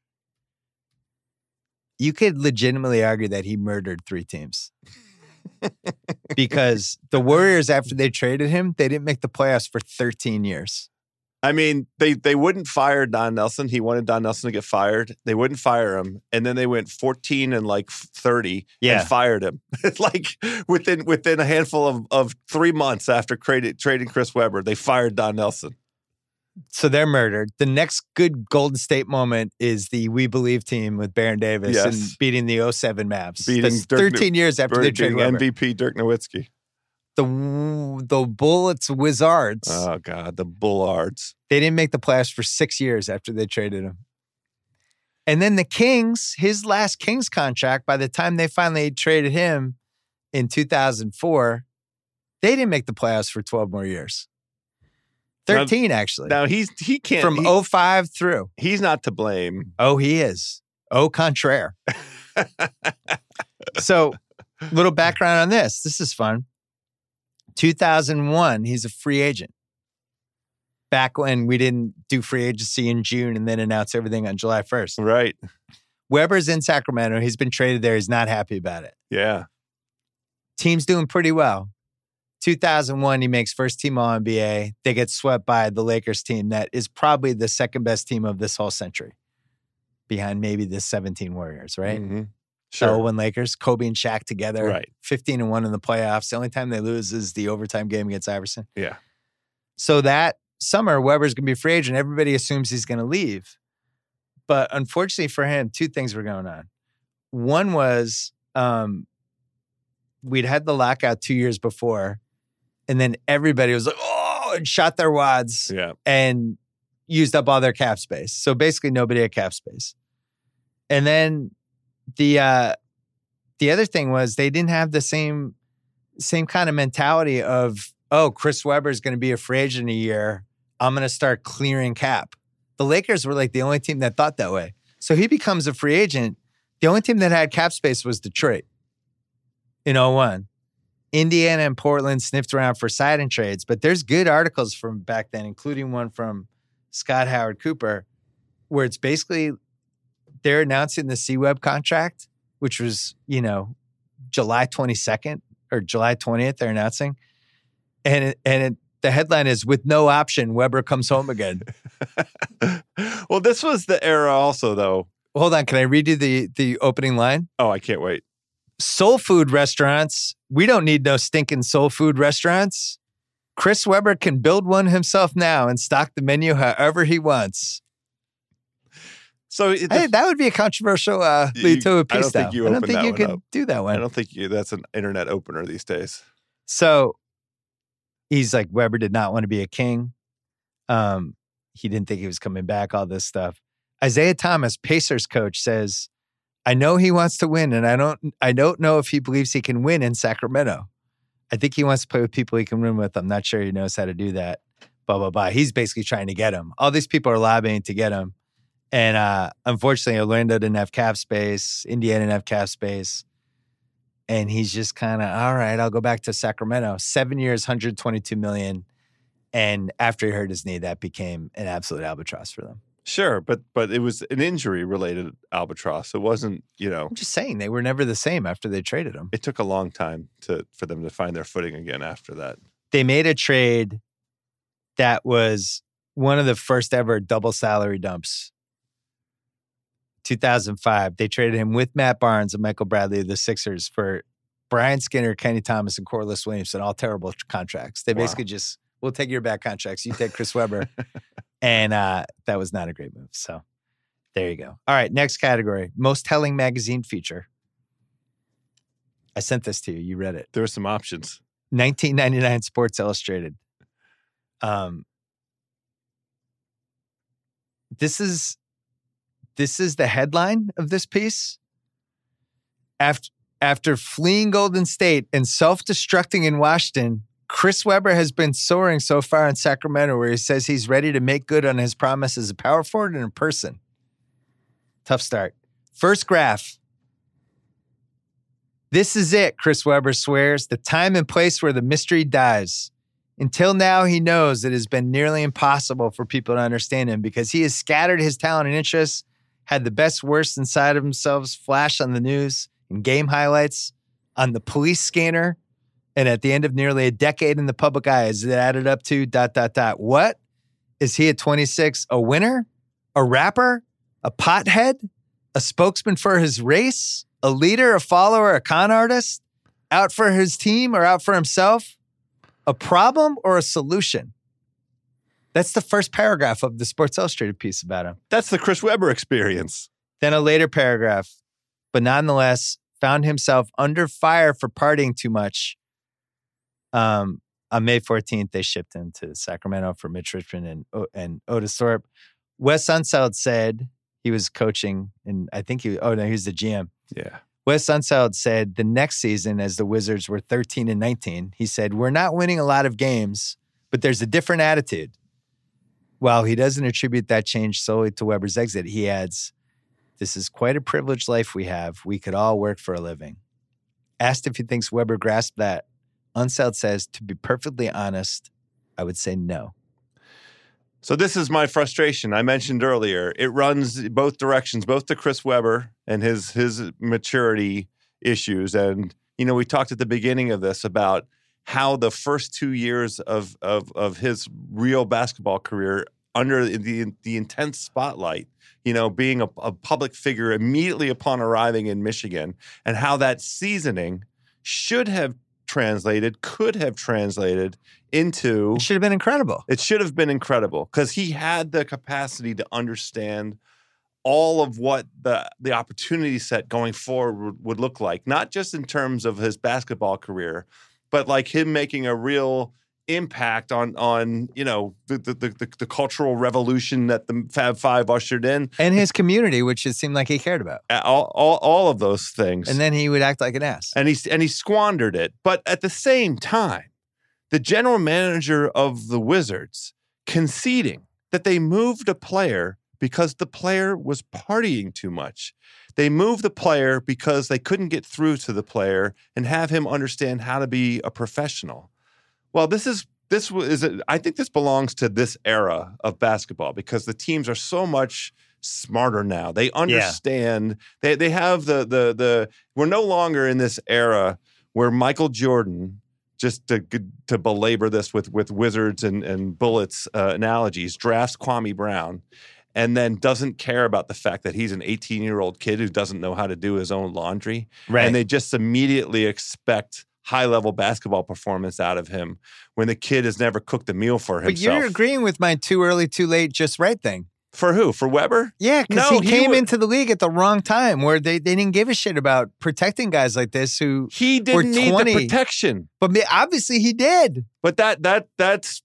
you could legitimately argue that he murdered 3 teams. Because the Warriors, after they traded him, they didn't make the playoffs for 13 years. I mean, they wouldn't fire Don Nelson. He wanted Don Nelson to get fired. They wouldn't fire him. And then they went 14 and 30 and fired him. It's within a handful of 3 months after trading Chris Webber, they fired Don Nelson. So they're murdered. The next good Golden State moment is the We Believe team with Baron Davis and beating the 07 Mavs. That's 13 years after they traded Webber. MVP Dirk Nowitzki. The Bullets Wizards. Oh, God, the Bullards. They didn't make the playoffs for 6 years after they traded him. And then the Kings, his last Kings contract, by the time they finally traded him in 2004, they didn't make the playoffs for 12 more years. 13, actually. Now he can't from 05 through. He's not to blame. Oh, he is. Au contraire. So, little background on this. This is fun. 2001, he's a free agent. Back when we didn't do free agency in June and then announce everything on July 1st. Right. Weber's in Sacramento. He's been traded there. He's not happy about it. Yeah. Team's doing pretty well. 2001, he makes first team All-NBA. They get swept by the Lakers team that is probably the second best team of this whole century, behind maybe the 17 Warriors, right? Mm-hmm. Sure. 0-1 Lakers, Kobe and Shaq together, Right. 15-1 in the playoffs. The only time they lose is the overtime game against Iverson. Yeah. So that summer, Weber's going to be a free agent. Everybody assumes he's going to leave. But unfortunately for him, two things were going on. One was we'd had the lockout 2 years before, and then everybody was like, oh, and shot their wads and used up all their cap space. So basically nobody had cap space. And then the other thing was they didn't have the same kind of mentality of, oh, Chris Webber is going to be a free agent in a year. I'm going to start clearing cap. The Lakers were like the only team that thought that way. So he becomes a free agent. The only team that had cap space was Detroit in 01. Indiana and Portland sniffed around for signing trades, but there's good articles from back then, including one from Scott Howard Cooper, where it's basically they're announcing the C-Web contract, which was, July 22nd or July 20th, they're announcing. And the headline is, with no option, Weber comes home again. Well, this was the era also, though. Hold on. Can I read you the opening line? Oh, I can't wait. Soul food restaurants. We don't need no stinking soul food restaurants. Chris Webber can build one himself now and stock the menu however he wants. So hey, that would be a controversial lead to a piece. I don't think you could do that one. I don't think that's an internet opener these days. So he's like, Webber did not want to be a king. He didn't think he was coming back, all this stuff. Isaiah Thomas, Pacers coach, says, I know he wants to win, and I don't know if he believes he can win in Sacramento. I think he wants to play with people he can win with. I'm not sure he knows how to do that. Blah, blah, blah. He's basically trying to get him. All these people are lobbying to get him. And unfortunately, Orlando didn't have cap space. Indiana didn't have cap space. And he's just kind of, all right, I'll go back to Sacramento. 7 years, $122 million. And after he hurt his knee, that became an absolute albatross for them. Sure, but it was an injury-related albatross. It wasn't, I'm just saying, they were never the same after they traded him. It took a long time for them to find their footing again after that. They made a trade that was one of the first ever double salary dumps. 2005, they traded him with Matt Barnes and Michael Bradley of the Sixers for Brian Skinner, Kenny Thomas, and Corliss Williamson, all terrible contracts. They basically just, we'll take your bad contracts. You take Chris Webber. And that was not a great move. So there you go. All right, next category. Most telling magazine feature. I sent this to you. You read it. There are some options. 1999 Sports Illustrated. This is the headline of this piece. After fleeing Golden State and self-destructing in Washington, Chris Webber has been soaring so far in Sacramento, where he says he's ready to make good on his promise as a power forward and in person. Tough start. First graph. This is it, Chris Webber swears, the time and place where the mystery dies. Until now, he knows it has been nearly impossible for people to understand him because he has scattered his talent and interests, had the best worst inside of himself flash on the news, in game highlights, on the police scanner, and at the end of nearly a decade in the public eye, is it added up to ... What? Is he at 26 a winner? A rapper? A pothead? A spokesman for his race? A leader? A follower? A con artist? Out for his team or out for himself? A problem or a solution? That's the first paragraph of the Sports Illustrated piece about him. That's the Chris Webber experience. Then a later paragraph, but nonetheless found himself under fire for partying too much. On May 14th, they shipped him to Sacramento for Mitch Richmond and Otis Thorpe. Wes Unseld said he was coaching, and I think he was the GM. Yeah. Wes Unseld said the next season, as the Wizards were 13-19, he said, we're not winning a lot of games, but there's a different attitude. While he doesn't attribute that change solely to Weber's exit, he adds, "This is quite a privileged life we have. We could all work for a living." Asked if he thinks Weber grasped that, Unseld says, "To be perfectly honest, I would say no." So this is my frustration. I mentioned earlier, it runs both directions, both to Chris Webber and his maturity issues. And, we talked at the beginning of this about how the first 2 years of his real basketball career under the intense spotlight, being a public figure immediately upon arriving in Michigan, and how that seasoning could have translated into... It should have been incredible. It should have been incredible because he had the capacity to understand all of what the opportunity set going forward would look like, not just in terms of his basketball career, but like him making a real impact on the cultural revolution that the Fab Five ushered in, and his community, which it seemed like he cared about. All of those things, and then he would act like an ass, and he squandered it. But at the same time, the general manager of the Wizards conceding that they moved a player because the player was partying too much. They moved the player because they couldn't get through to the player and have him understand how to be a professional. Well, I think this belongs to this era of basketball because the teams are so much smarter now. They understand. Yeah. They have the we're no longer in this era where Michael Jordan, just to belabor this with Wizards and Bullets analogies, drafts Kwame Brown and then doesn't care about the fact that he's an 18-year-old kid who doesn't know how to do his own laundry. Right. And they just immediately expect high-level basketball performance out of him when the kid has never cooked a meal for himself. But you're agreeing with my too early, too late, just right thing. For who? For Weber? Yeah, because he came into the league at the wrong time where they didn't give a shit about protecting guys like this who he didn't need the protection. But obviously he did. But that's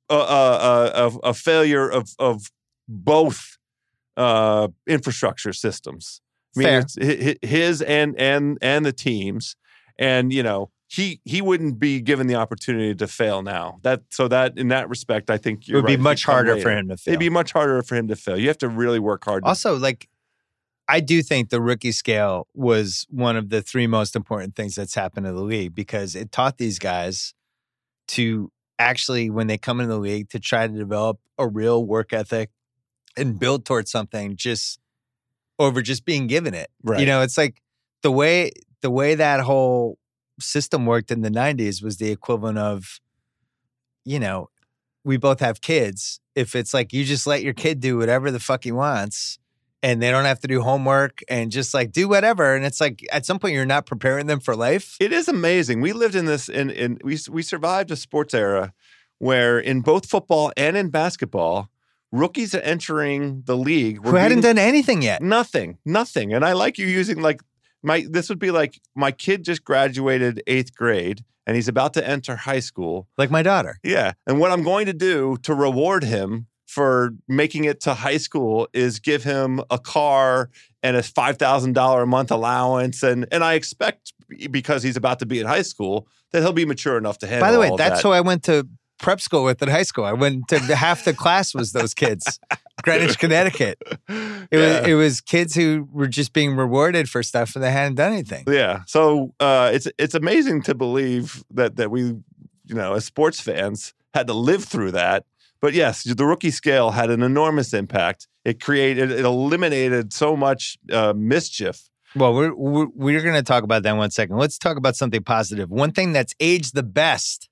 a failure of both infrastructure systems. I mean, it's his and the teams, and he wouldn't be given the opportunity to fail now. So in that respect, I think you're right. It would be much harder for him to fail. It'd be much harder for him to fail. You have to really work hard. Also, I do think the rookie scale was one of the three most important things that's happened to the league because it taught these guys to actually, when they come into the league, to try to develop a real work ethic and build towards something just over just being given it. Right. It's like the way that whole system worked in the 90s was the equivalent of, we both have kids. If it's like you just let your kid do whatever the fuck he wants and they don't have to do homework and just do whatever. And it's like at some point you're not preparing them for life. It is amazing. We lived in this we survived a sports era where in both football and in basketball, rookies are entering the league who hadn't done anything yet. Nothing. And I like you using this would be like my kid just graduated 8th grade and he's about to enter high school. Like my daughter. Yeah. And what I'm going to do to reward him for making it to high school is give him a car and a $5,000 a month allowance. And I expect, because he's about to be in high school, that he'll be mature enough to handle all of that. By the way, that's who I went to prep school with at high school. I went to half the class was those kids. Greenwich, Connecticut. It was kids who were just being rewarded for stuff and they hadn't done anything. Yeah. So it's amazing to believe that we, as sports fans, had to live through that. But yes, the rookie scale had an enormous impact. It eliminated so much mischief. Well, we're going to talk about that in 1 second. Let's talk about something positive. One thing that's aged the best.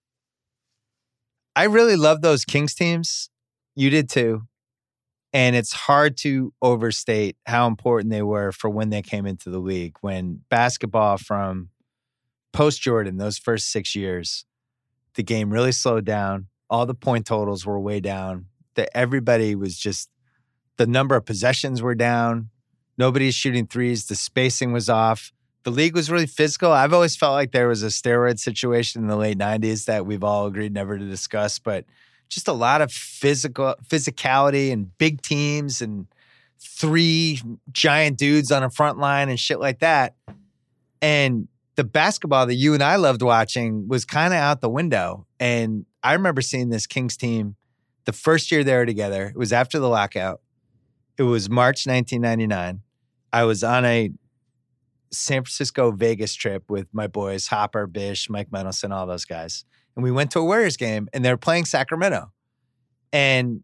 I really love those Kings teams. You did too. And it's hard to overstate how important they were for when they came into the league. When basketball from post-Jordan, those first 6 years, the game really slowed down. All the point totals were way down. Everybody was just, the number of possessions were down. Nobody's shooting threes. The spacing was off. The league was really physical. I've always felt like there was a steroid situation in the late 90s that we've all agreed never to discuss, but just a lot of physicality and big teams and 3 giant dudes on a front line and shit like that. And the basketball that you and I loved watching was kind of out the window. And I remember seeing this Kings team the first year they were together. It was after the lockout. It was March 1999. I was on a San Francisco Vegas trip with my boys, Hopper, Bish, Mike Mendelson, all those guys. And we went to a Warriors game and they were playing Sacramento. And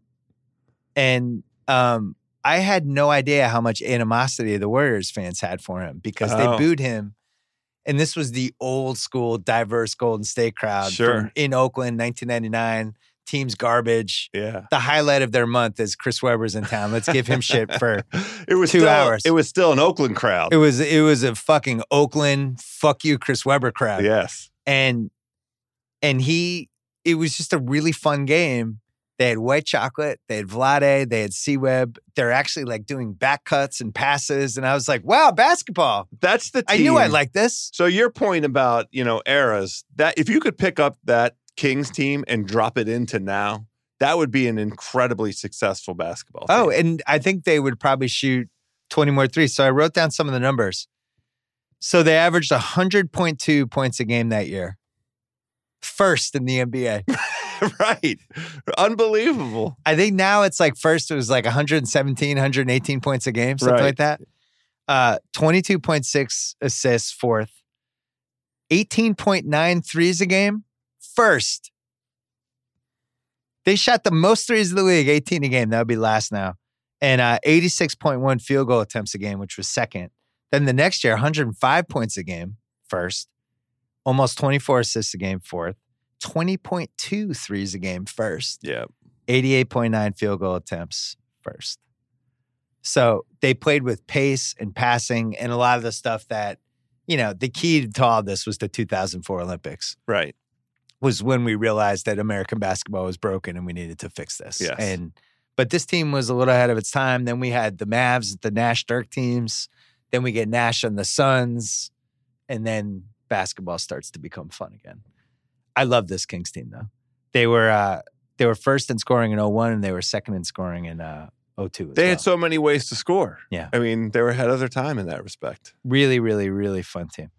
I had no idea how much animosity the Warriors fans had for him because they booed him. And this was the old school, diverse Golden State crowd in Oakland, 1999. Team's garbage. Yeah. The highlight of their month is Chris Webber's in town. Let's give him shit for it was 2 hours. It was still an Oakland crowd. It was a fucking Oakland, fuck you, Chris Webber crowd. Yes. And it was just a really fun game. They had white chocolate, they had Vlade, they had C-Web. They're actually like doing back cuts and passes. And I was like, wow, basketball. That's the team. I knew I liked this. So your point about, eras, that if you could pick up that Kings team and drop it into now, that would be an incredibly successful basketball team. Oh, and I think they would probably shoot 20 more threes. So I wrote down some of the numbers. So they averaged 100.2 points a game that year. First in the NBA. Right. Unbelievable. I think now it's like first it was like 117, 118 points a game, something like that. 22.6 assists, fourth. 18.9 threes a game, first. They shot the most threes of the league, 18 a game. That would be last now. And 86.1 field goal attempts a game, which was second. Then the next year, 105 points a game, first. Almost 24 assists a game, fourth. 20.2 threes a game, first. Yeah. 88.9 field goal attempts, first. So they played with pace and passing and a lot of the stuff that, the key to all this was the 2004 Olympics. Right. Was when we realized that American basketball was broken and we needed to fix this. Yes. But this team was a little ahead of its time. Then we had the Mavs, the Nash Dirk teams. Then we get Nash and the Suns. And then basketball starts to become fun again. I love this Kings team, though. They were first in scoring in 01 and they were second in scoring in 02 They had so many ways to score. Yeah. I mean, they were ahead of their time in that respect. Really, really, really fun team.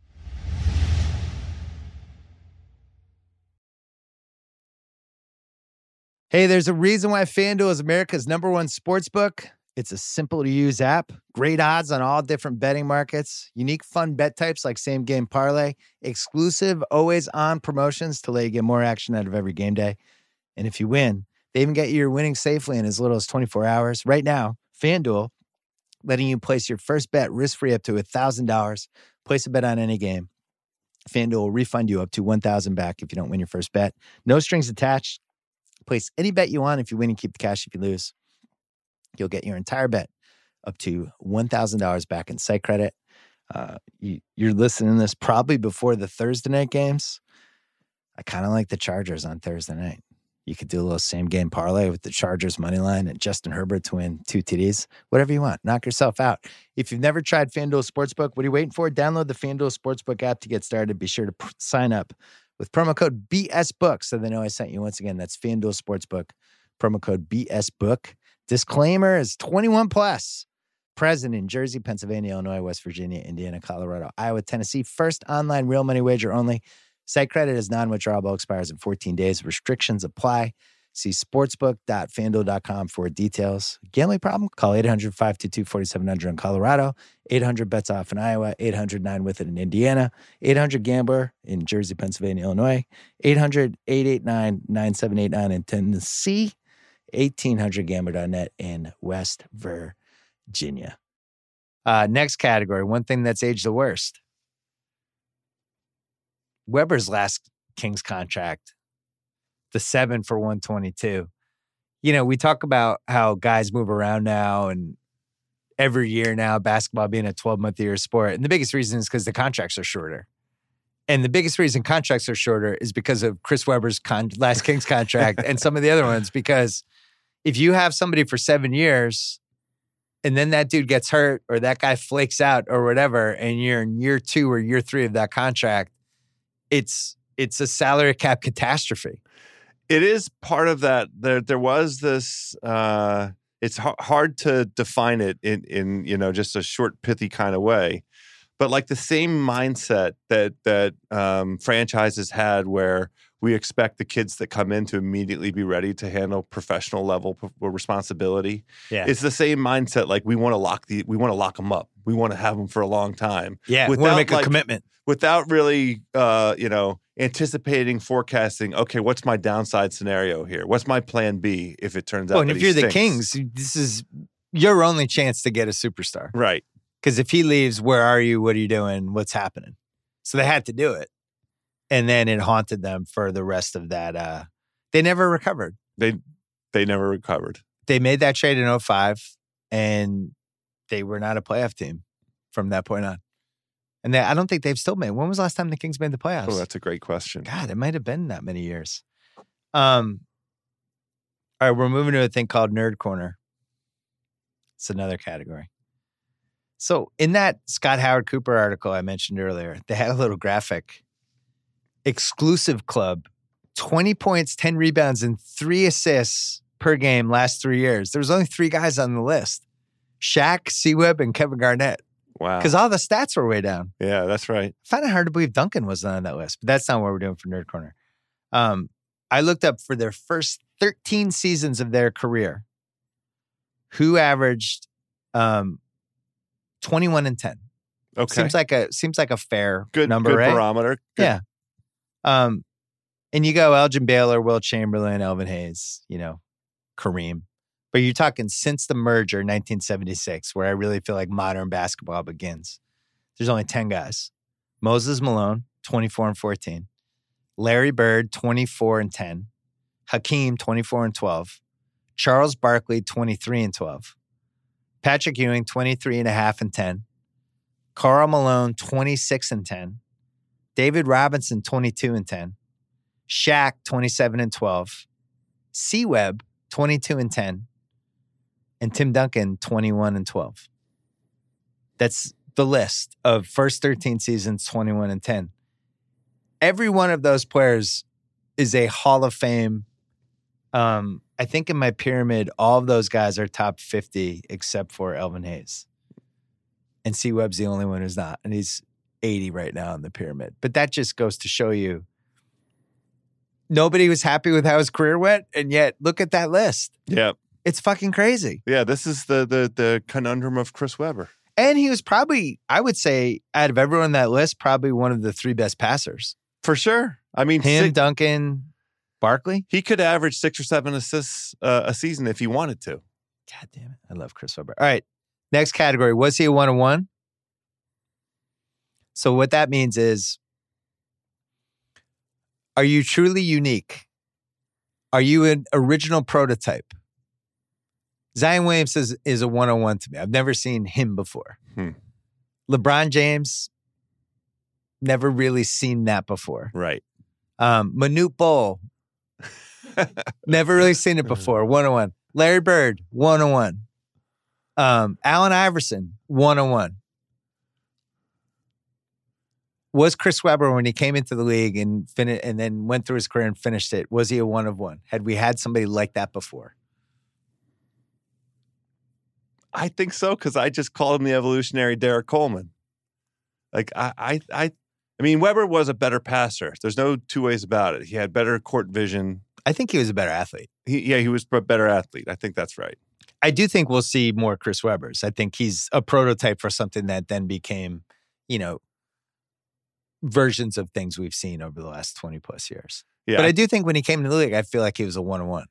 Hey, there's a reason why FanDuel is America's #1 sportsbook. It's a simple-to-use app, great odds on all different betting markets, unique fun bet types like same-game parlay, exclusive always-on promotions to let you get more action out of every game day. And if you win, they even get you your winnings safely in as little as 24 hours. Right now, FanDuel, letting you place your first bet risk-free up to $1,000. Place a bet on any game. FanDuel will refund you up to $1,000 back if you don't win your first bet. No strings attached. Place any bet you want. If you win, you keep the cash. If you lose, you'll get your entire bet up to $1,000 back in site credit. You're listening to this probably before the Thursday night games. I kind of like the Chargers on Thursday night. You could do a little same game parlay with the Chargers money line and Justin Herbert to win 2 TDs. Whatever you want. Knock yourself out. If you've never tried FanDuel Sportsbook, what are you waiting for? Download the FanDuel Sportsbook app to get started. Be sure to sign up with promo code BSBOOK so they know I sent you. Once again, that's FanDuel Sportsbook, promo code BSBOOK. Disclaimer is 21 plus. Present in Jersey, Pennsylvania, Illinois, West Virginia, Indiana, Colorado, Iowa, Tennessee. First online real money wager only. Site credit is non-withdrawable, expires in 14 days. Restrictions apply. See sportsbook.fanduel.com for details. Gambling problem? Call 800-522-4700 in Colorado, 800-BETS-OFF in Iowa, 800-9-WITH-IT in Indiana, 800-GAMBLER in Jersey, Pennsylvania, Illinois, 800-889-9789 in Tennessee, 1800gambler.net in West Virginia. Next category, one thing that's aged the worst. Webber's last Kings contract, the 7 for 122. We talk about how guys move around now and every year now, basketball being a 12-month-a-year sport. And the biggest reason is because the contracts are shorter. And the biggest reason contracts are shorter is because of Chris Webber's last Kings contract and some of the other ones. Because if you have somebody for 7 years and then that dude gets hurt or that guy flakes out or whatever, and you're in year 2 or year 3 of that contract, it's a salary cap catastrophe. It is part of that. There was this. It's hard to define it in just a short, pithy kind of way. but like the same mindset that franchises had where we expect the kids that come in to immediately be ready to handle professional level responsibility. Yeah. It's the same mindset. Like we want to lock them up. We want to have them for a long time. Yeah. We want to make a commitment. Without really, anticipating, forecasting, okay, what's my downside scenario here? What's my plan B if it turns out Well, and that if he you're the stinks? Kings, this is your only chance to get a superstar. Right. Because if he leaves, where are you? What are you doing? What's happening? So they had to do it. And then it haunted them for the rest of that. They never recovered. They never recovered. They made that trade in 2005, and they were not a playoff team from that point on. And I don't think they've still made. When was the last time the Kings made the playoffs? Oh, that's a great question. God, it might have been that many years. All right, we're moving to a thing called Nerd Corner. It's another category. So in that Scott Howard Cooper article I mentioned earlier, they had a little graphic. Exclusive club, 20 points, 10 rebounds, and 3 assists per game last 3 years. There was only 3 guys on the list. Shaq, C-Web, and Kevin Garnett. Wow. Because all the stats were way down. Yeah, that's right. I find it hard to believe Duncan wasn't on that list, but that's not what we're doing for Nerd Corner. I looked up for their first 13 seasons of their career, who averaged 21 and 10. Okay. Seems like a fair Good number, good right? barometer. Good. Yeah. And you go Elgin Baylor, Will Chamberlain, Elvin Hayes, Kareem. But you're talking since the merger, 1976, where I really feel like modern basketball begins. There's only 10 guys. Moses Malone, 24 and 14. Larry Bird, 24 and 10. Hakeem, 24 and 12. Charles Barkley, 23 and 12. Patrick Ewing, 23 and a half and 10. Karl Malone, 26 and 10. David Robinson, 22 and 10. Shaq, 27 and 12. C-Web, 22 and 10. And Tim Duncan, 21 and 12. That's the list of first 13 seasons, 21 and 10. Every one of those players is a Hall of Fame. I think in my pyramid, all of those guys are top 50 except for Elvin Hayes. And C-Web's the only one who's not. And he's 80 right now in the pyramid. But that just goes to show you nobody was happy with how his career went. And yet, look at that list. Yeah. It's fucking crazy. Yeah, this is the conundrum of Chris Webber. And he was probably, I would say, out of everyone on that list, probably one of the 3 best passers. For sure. I mean, Him, Duncan, Barkley. he could average 6 or 7 assists a season if he wanted to. God damn it. I love Chris Webber. All right. Next category. Was he a 1-on-1? So what that means is, are you truly unique? Are you an original prototype? Zion Williamson is a 1-on-1 to me. I've never seen him before. LeBron James, never really seen that before. Right. Manute Bol, never really seen it before. 1-on-1. Larry Bird, 1-on-1. Allen Iverson, 1-on-1. Was Chris Webber, when he came into the league and then went through his career and finished it, was he a 1-of-1? Had we had somebody like that before? I think so, because I just called him the evolutionary Derek Coleman. Like I mean, Webber was a better passer. There's no 2 ways about it. He had better court vision. I think he was a better athlete. He was a better athlete. I think that's right. I do think we'll see more Chris Webbers. I think he's a prototype for something that then became, versions of things we've seen over the last 20 plus years. Yeah. But I do think when he came to the league, I feel like he was a 1-on-1.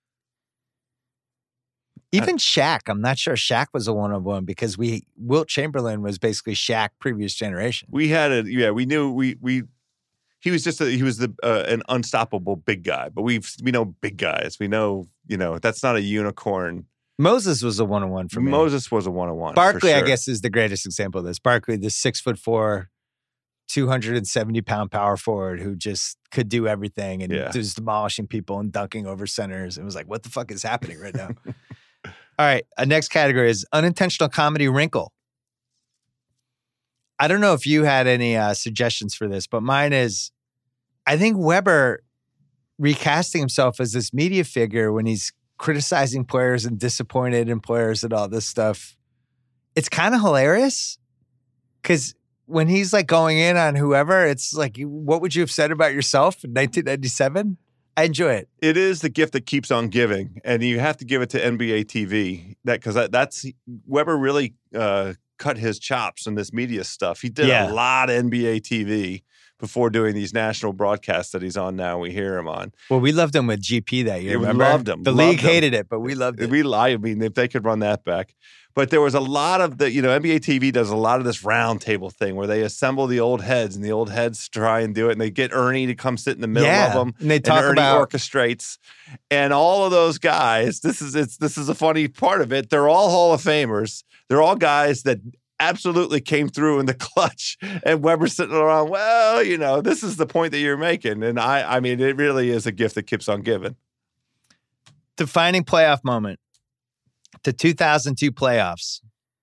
Even Shaq, I'm not sure Shaq was a 1-on-1 because Wilt Chamberlain was basically Shaq previous generation. We had it. Yeah, we knew he was just an unstoppable big guy. But we know big guys. We know that's not a unicorn. Moses was a 1-on-1 for me. Moses was a 1-on-1. Barkley, for sure. I guess, is the greatest example of this. Barkley, the 6'4", 270-pound power forward who just could do everything and was demolishing people and dunking over centers. It was like, what the fuck is happening right now? All right. Next category is unintentional comedy wrinkle. I don't know if you had any suggestions for this, but mine is, I think Webber recasting himself as this media figure when he's criticizing players and disappointed in players and all this stuff. It's kind of hilarious because when he's like going in on whoever, it's like, what would you have said about yourself in 1997? I enjoy it. It is the gift that keeps on giving, and you have to give it to NBA TV. That's Weber really cut his chops in this media stuff. He did a lot of NBA TV before doing these national broadcasts that he's on now. We hear him on. Well, we loved him with GP that year. We remember? loved him. The league hated it, but we loved it. I mean, if they could run that back. But there was a lot of NBA TV does a lot of this round table thing where they assemble the old heads, and the old heads try and do it, and they get Ernie to come sit in the middle of them, and they talk Ernie about orchestrates, and all of those guys. This is a funny part of it. They're all Hall of Famers. They're all guys that absolutely came through in the clutch, and Weber's sitting around. Well, this is the point that you're making, and I mean, it really is a gift that keeps on giving. Defining playoff moment. The 2002 playoffs.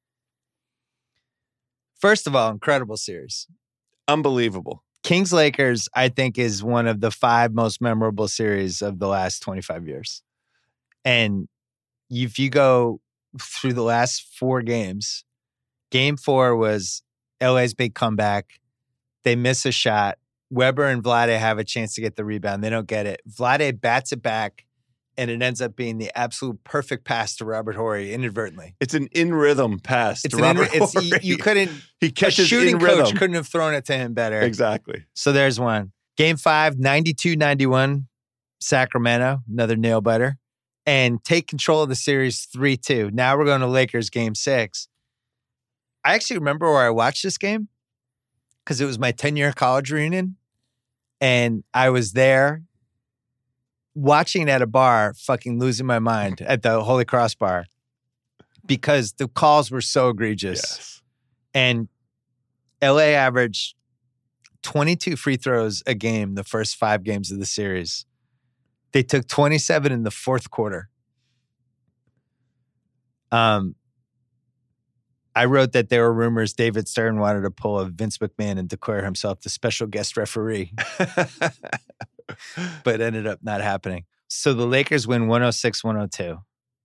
First of all, incredible series. Unbelievable. Kings-Lakers, I think, is one of the 5 most memorable series of the last 25 years. And if you go through the last 4 games, Game 4 was LA's big comeback. They miss a shot. Weber and Vlade have a chance to get the rebound. They don't get it. Vlade bats it back, and it ends up being the absolute perfect pass to Robert Horry inadvertently. It's an in-rhythm pass to Robert Horry. You couldn't. He catches a shooting in coach rhythm. couldn't have thrown it to him better. Exactly. So there's one. Game 5, 92-91, Sacramento, another nail biter, and take control of the series 3-2. Now we're going to Lakers Game 6. I actually remember where I watched this game because it was my 10-year college reunion, and I was there watching it at a bar, fucking losing my mind at the Holy Cross bar because the calls were so egregious. Yes. And LA averaged 22 free throws a game the first 5 games of the series. They took 27 in the fourth quarter. I wrote that there were rumors David Stern wanted to pull a Vince McMahon and declare himself the special guest referee, but ended up not happening. So the Lakers win 106-102.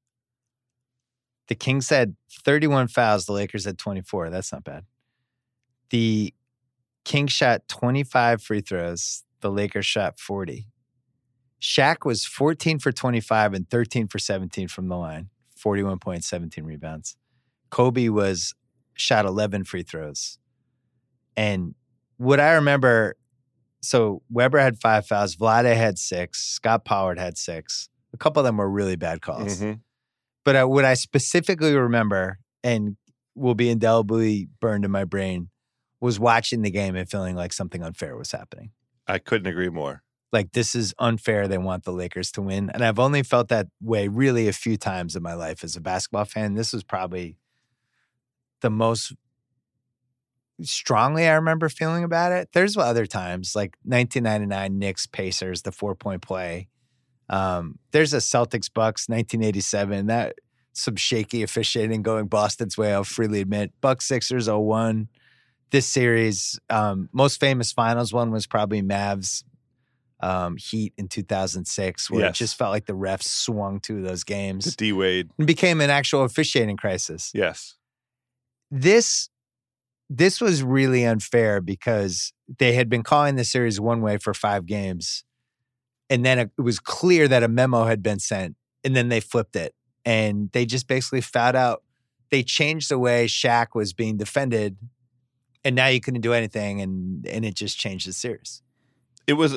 The Kings had 31 fouls. The Lakers had 24. That's not bad. The Kings shot 25 free throws. The Lakers shot 40. Shaq was 14 for 25 and 13 for 17 from the line. 41 points, 17 rebounds. Kobe shot 11 free throws. And what I remember, so Weber had 5 fouls. Vlade had 6. Scott Pollard had 6. A couple of them were really bad calls. Mm-hmm. But what I specifically remember and will be indelibly burned in my brain was watching the game and feeling like something unfair was happening. I couldn't agree more. Like, this is unfair. They want the Lakers to win. And I've only felt that way really a few times in my life as a basketball fan. This was probably the most strongly I remember feeling about it. There's other times, like 1999 Knicks Pacers, the 4-point play. There's a Celtics Bucks 1987. That some shaky officiating going Boston's way, I'll freely admit. Bucks Sixers 01. This series, most famous finals one was probably Mavs Heat in 2006, where it just felt like the refs swung to those games. The D-Wade. It became an actual officiating crisis. Yes. This was really unfair because they had been calling the series one way for 5 games. And then it was clear that a memo had been sent, and then they flipped it. And they just basically fouled out. They changed the way Shaq was being defended, and now you couldn't do anything, and it just changed the series. It was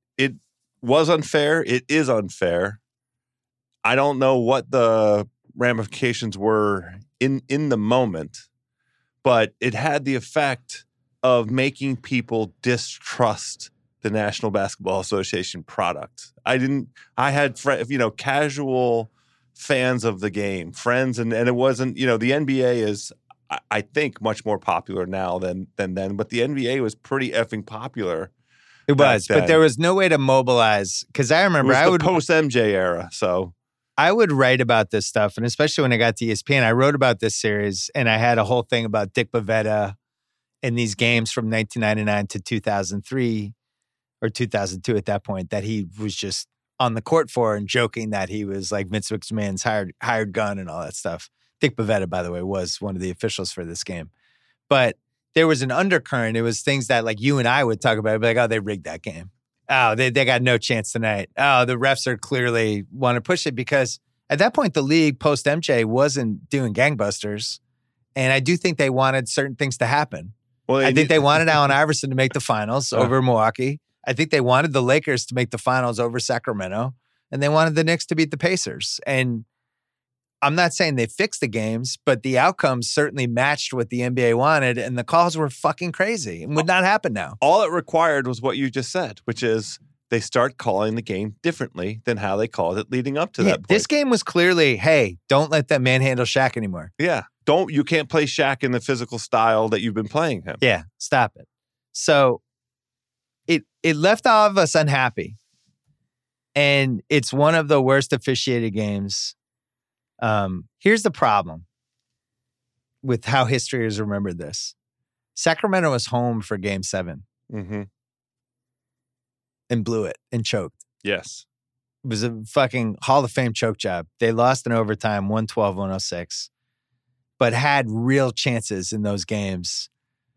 unfair. It is unfair. I don't know what the ramifications were in the moment, but it had the effect of making people distrust the National Basketball Association product. I had casual fans of the game, friends, and it wasn't, the NBA is, I think, much more popular now than then, but the NBA was pretty effing popular. It was, but there was no way to mobilize, because I remember it was the post-MJ era, so I would write about this stuff, and especially when I got to ESPN, I wrote about this series, and I had a whole thing about Dick Bavetta and these games from 1999 to 2003 or 2002 at that point that he was just on the court for and joking that he was like Vince McMahon's hired gun and all that stuff. Dick Bavetta, by the way, was one of the officials for this game. But there was an undercurrent. It was things that like you and I would talk about. Like, oh, they rigged that game. Oh, they got no chance tonight. Oh, the refs are clearly want to push it because at that point, the league post MJ wasn't doing gangbusters. And I do think they wanted certain things to happen. Well, I think they wanted Allen Iverson to make the finals over Milwaukee. I think they wanted the Lakers to make the finals over Sacramento. And they wanted the Knicks to beat the Pacers. And I'm not saying they fixed the games, but the outcomes certainly matched what the NBA wanted. And the calls were fucking crazy and would not happen now. All it required was what you just said, which is they start calling the game differently than how they called it leading up to that point. This game was clearly, hey, don't let that man handle Shaq anymore. Yeah. You can't play Shaq in the physical style that you've been playing him. Yeah, stop it. So it left all of us unhappy. And it's one of the worst officiated games. Here's the problem with how history has remembered this. Sacramento was home for Game 7 and blew it and choked. Yes. It was a fucking Hall of Fame choke job. They lost in overtime, 112-106, but had real chances in those games.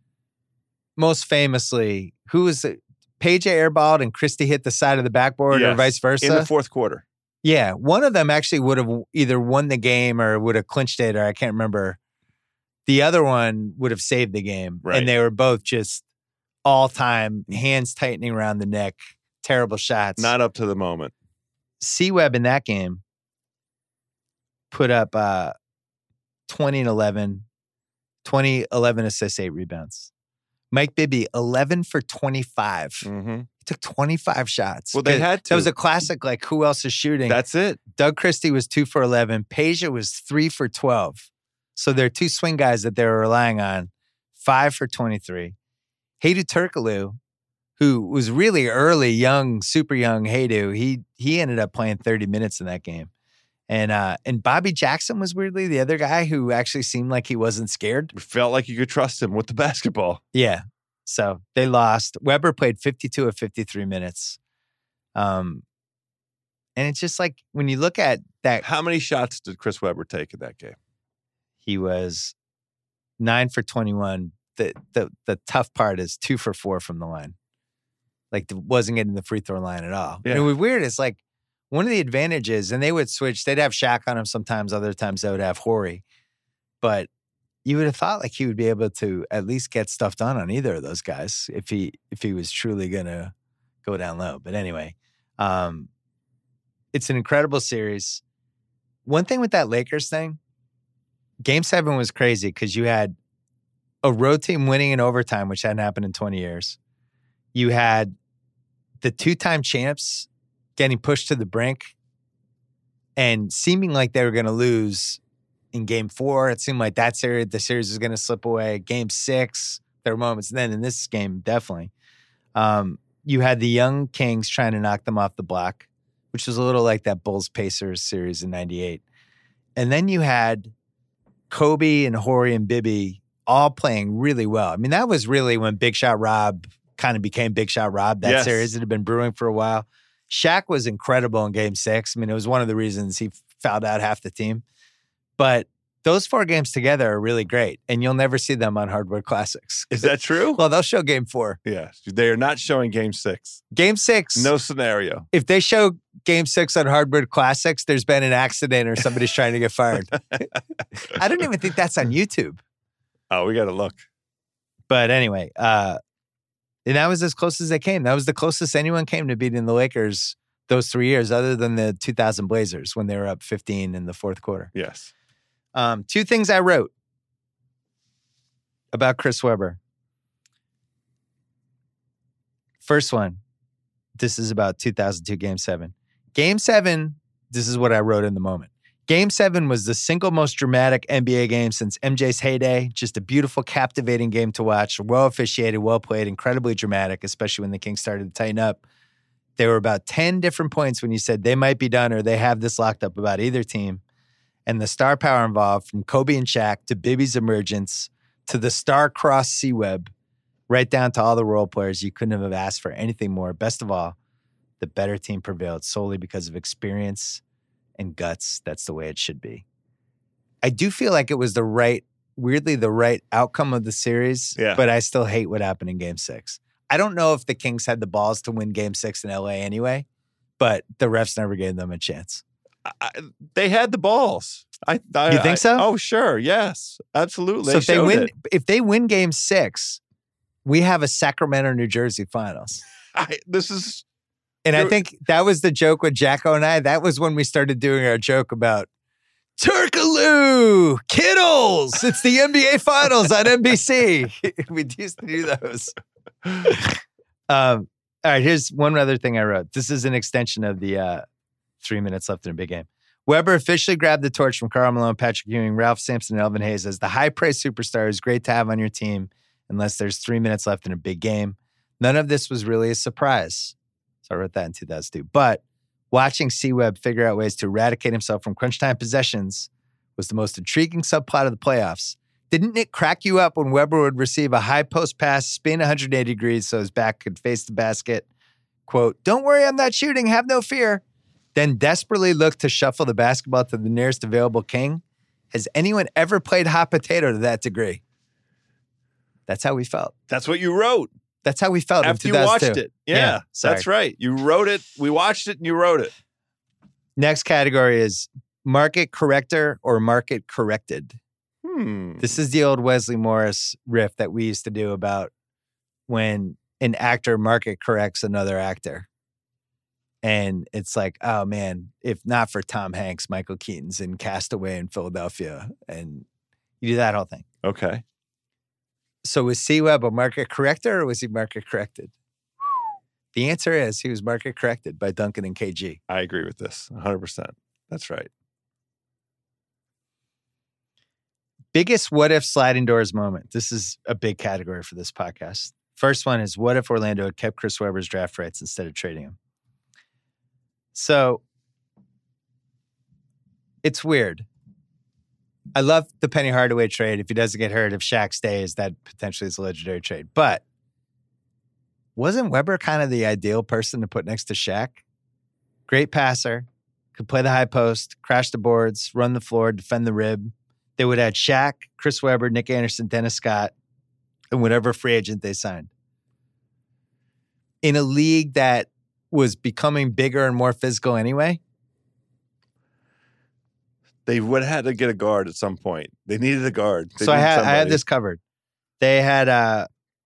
Most famously, who was it? Paige airballed and Christie hit the side of the backboard or vice versa? In the fourth quarter. Yeah. One of them actually would have either won the game or would have clinched it, or I can't remember. The other one would have saved the game. Right. And they were both just all-time hands tightening around the neck, terrible shots. Not up to the moment. C-Webb in that game put up 20 and 11 assists, 8 rebounds. Mike Bibby, 11 for 25. He took 25 shots. Well, they had to. That was a classic, like, who else is shooting? That's it. Doug Christie was 2 for 11. Peja was 3 for 12. So they're two swing guys that they were relying on. 5 for 23. Hedo Turkoglu, who was really early, young, super young Hedo, he ended up playing 30 minutes in that game. And Bobby Jackson was weirdly the other guy who actually seemed like he wasn't scared. It felt like you could trust him with the basketball. Yeah. So they lost. Weber played 52 of 53 minutes. And it's just like when you look at that. How many shots did Chris Webber take in that game? He was 9 for 21. The tough part is 2 for 4 from the line. Like, wasn't getting the free throw line at all. Yeah. And it was weird. It's like, one of the advantages, and they would switch, they'd have Shaq on him sometimes, other times they would have Horry. But you would have thought like he would be able to at least get stuff done on either of those guys if he was truly going to go down low. But anyway, it's an incredible series. One thing with that Lakers thing, Game 7 was crazy because you had a road team winning in overtime, which hadn't happened in 20 years. You had the 2-time champs getting pushed to the brink and seeming like they were going to lose in Game 4. It seemed like the series was going to slip away. Game 6, there were moments then in this game, definitely. You had the young Kings trying to knock them off the block, which was a little like that Bulls-Pacers series in 98. And then you had Kobe and Horry and Bibby all playing really well. I mean, that was really when Big Shot Rob kind of became Big Shot Rob, that series that had been brewing for a while. Shaq was incredible in Game 6. I mean, it was one of the reasons he fouled out half the team. But those 4 games together are really great, and you'll never see them on Hardwood Classics. Is that true? Well, they'll show Game 4. Yeah. They are not showing Game 6. Game 6. No scenario. If they show Game 6 on Hardwood Classics, there's been an accident or somebody's trying to get fired. I don't even think that's on YouTube. Oh, we got to look. But anyway, and that was as close as they came. That was the closest anyone came to beating the Lakers those 3 years, other than the 2000 Blazers when they were up 15 in the fourth quarter. Yes. 2 things I wrote about Chris Webber. First one, this is about 2002 Game 7. Game 7, this is what I wrote in the moment. Game 7 was the single most dramatic NBA game since MJ's heyday. Just a beautiful, captivating game to watch. Well officiated, well played, incredibly dramatic, especially when the Kings started to tighten up. There were about 10 different points when you said they might be done or they have this locked up about either team. And the star power involved, from Kobe and Shaq to Bibby's emergence to the star-crossed C-Web, right down to all the role players, you couldn't have asked for anything more. Best of all, the better team prevailed solely because of experience and guts. That's the way it should be. I do feel like it was the right weirdly the right outcome of the series, Yeah. but I still hate what happened in Game 6. I don't know if the Kings had the balls to win Game 6 in LA anyway, but the refs never gave them a chance. They had the balls. You think so? Oh, sure. Yes, absolutely. So if they win Game 6, we have a Sacramento, New Jersey finals. And I think that was the joke with Jacko and I. That was when we started doing our joke about Turkaloo, Kittles. It's the NBA Finals on NBC. We used to do those. All right, here's one other thing I wrote. This is an extension of the 3 minutes left in a big game. Weber officially grabbed the torch from Karl Malone, Patrick Ewing, Ralph Sampson, and Elvin Hayes as the high-priced superstar who's great to have on your team unless there's 3 minutes left in a big game. None of this was really a surprise. So I wrote that in 2002. But watching C-Web figure out ways to eradicate himself from crunch time possessions was the most intriguing subplot of the playoffs. Didn't it crack you up when Weber would receive a high post pass, spin 180 degrees so his back could face the basket? Quote, "Don't worry, I'm not shooting. Have no fear." Then desperately look to shuffle the basketball to the nearest available king? Has anyone ever played hot potato to that degree? That's how we felt. That's what you wrote. That's how we felt After in you 2002. watched it. Yeah, that's right. You wrote it. We watched it and you wrote it. Next category is market corrector or market corrected. This is the old Wesley Morris riff that we used to do about when an actor market corrects another actor. And it's like, oh man, if not for Tom Hanks, Michael Keaton's in Castaway in Philadelphia. And you do that whole thing. Okay. So was C-Web a market corrector or was he market corrected? The answer is he was market corrected by Duncan and KG. I agree with this 100%. That's right. Biggest what if sliding doors moment. This is a big category for this podcast. First one is what if Orlando had kept Chris Webber's draft rights instead of trading him? So it's weird. I love the Penny Hardaway trade. If he doesn't get hurt, if Shaq stays, that potentially is a legendary trade. But wasn't Webber kind of the ideal person to put next to Shaq? Great passer, could play the high post, crash the boards, run the floor, defend the rib. They would add Shaq, Chris Webber, Nick Anderson, Dennis Scott, and whatever free agent they signed. In a league that was becoming bigger and more physical anyway. They would have had to get a guard at some point. They needed a guard. So I had this covered. They had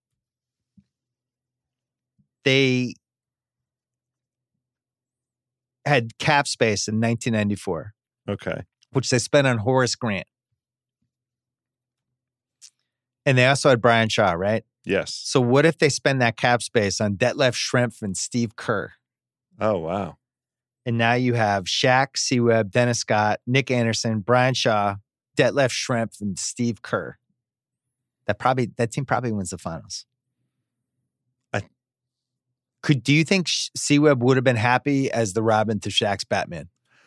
cap space in 1994. Okay. Which they spent on Horace Grant. And they also had Brian Shaw, right? Yes. So what if they spend that cap space on Detlef Schrempf and Steve Kerr? Oh, wow. And now you have Shaq, C-Web, Dennis Scott, Nick Anderson, Brian Shaw, Detlef Schrempf, and Steve Kerr. That team probably wins the finals. Do you think C-Web would have been happy as the Robin to Shaq's Batman?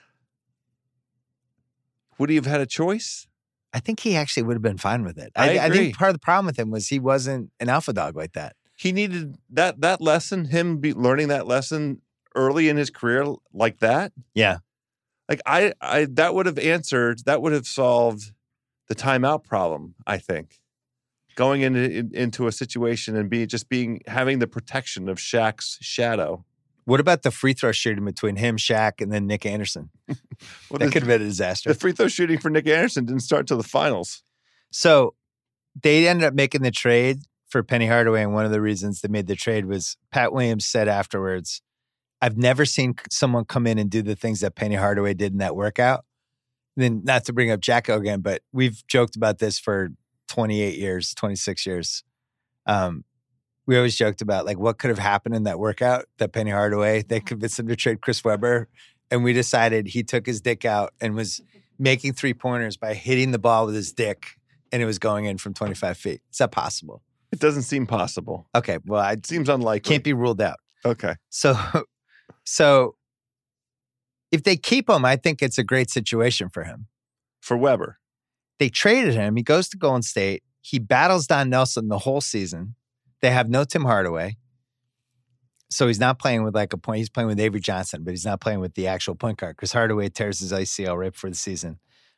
Would he have had a choice? I think he actually would have been fine with it. I I agree. think part of the problem with him was he wasn't an alpha dog like that. He needed that lesson, learning that lesson early in his career like that. Yeah. Like I that would have solved the timeout problem, I think. Going into a situation and having the protection of Shaq's shadow. What about the free throw shooting between him, Shaq, and then Nick Anderson? Well, that could have been a disaster. The free throw shooting for Nick Anderson didn't start till the finals. So they ended up making the trade for Penny Hardaway, and one of the reasons they made the trade was Pat Williams said afterwards, I've never seen someone come in and do the things that Penny Hardaway did in that workout. And then, not to bring up Jacko again, but we've joked about this for 28 years, 26 years. We always joked about like what could have happened in that workout that Penny Hardaway, they convinced him to trade Chris Webber. And we decided he took his dick out and was making 3-pointers by hitting the ball with his dick and it was going in from 25 feet. Is that possible? It doesn't seem possible. Okay. Well, It seems unlikely. Can't be ruled out. Okay. So if they keep him, I think it's a great situation for him. For Webber. They traded him. He goes to Golden State. He battles Don Nelson the whole season. They have no Tim Hardaway. So he's not playing with like a point. He's playing with Avery Johnson, but he's not playing with the actual point guard because Hardaway tears his ACL right before the season.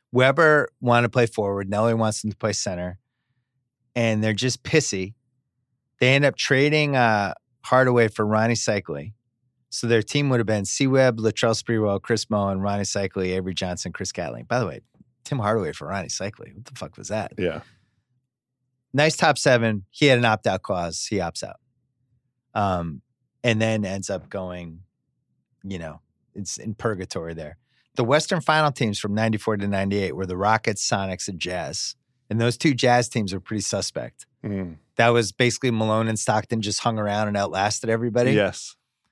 Weber wanted to play forward. Nelly wants him to play center. And they're just pissy. They end up trading Hardaway for Ronnie Cycli. So their team would have been C-Webb, Latrell Sprewell, Chris Mullin, Ronnie Cycli, Avery Johnson, Chris Gatling. By the way, Tim Hardaway for Ronnie Cycli. What the fuck was that? Yeah. Nice top 7. He had an opt-out clause. He opts out. And then ends up going, it's in purgatory there. The Western Final teams from 94 to 98 were the Rockets, Sonics, and Jazz. And those 2 Jazz teams were pretty suspect. Mm. That was basically Malone and Stockton just hung around and outlasted everybody. Yes.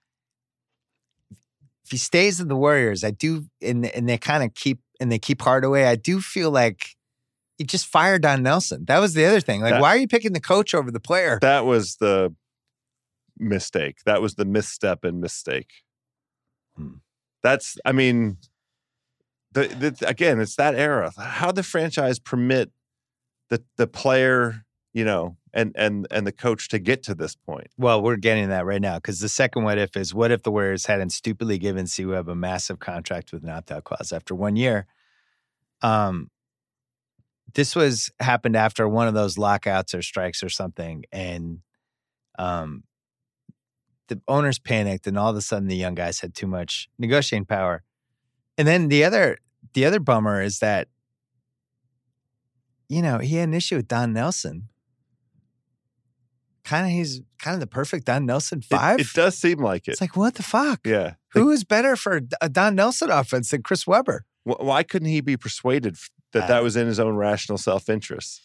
If he stays in the Warriors, I do, and they kind of keep Hardaway, I do feel like he just fired Don Nelson. That was the other thing. Like, why are you picking the coach over the player? That was the mistake. That was the misstep and mistake. That's, I mean, again, it's that era. How the franchise permit the player, and the coach to get to this point? Well, we're getting to that right now because the second what if is what if the Warriors hadn't stupidly given C-Webb a massive contract with an opt-out clause after 1 year? This happened after one of those lockouts or strikes or something, and the owners panicked, and all of a sudden the young guys had too much negotiating power. And then the other bummer is that, he had an issue with Don Nelson. He's kind of the perfect Don Nelson 5. It does seem like it. It's like, what the fuck? Yeah. Who is better for a Don Nelson offense than Chris Webber? Why couldn't he be persuaded that was in his own rational self-interest?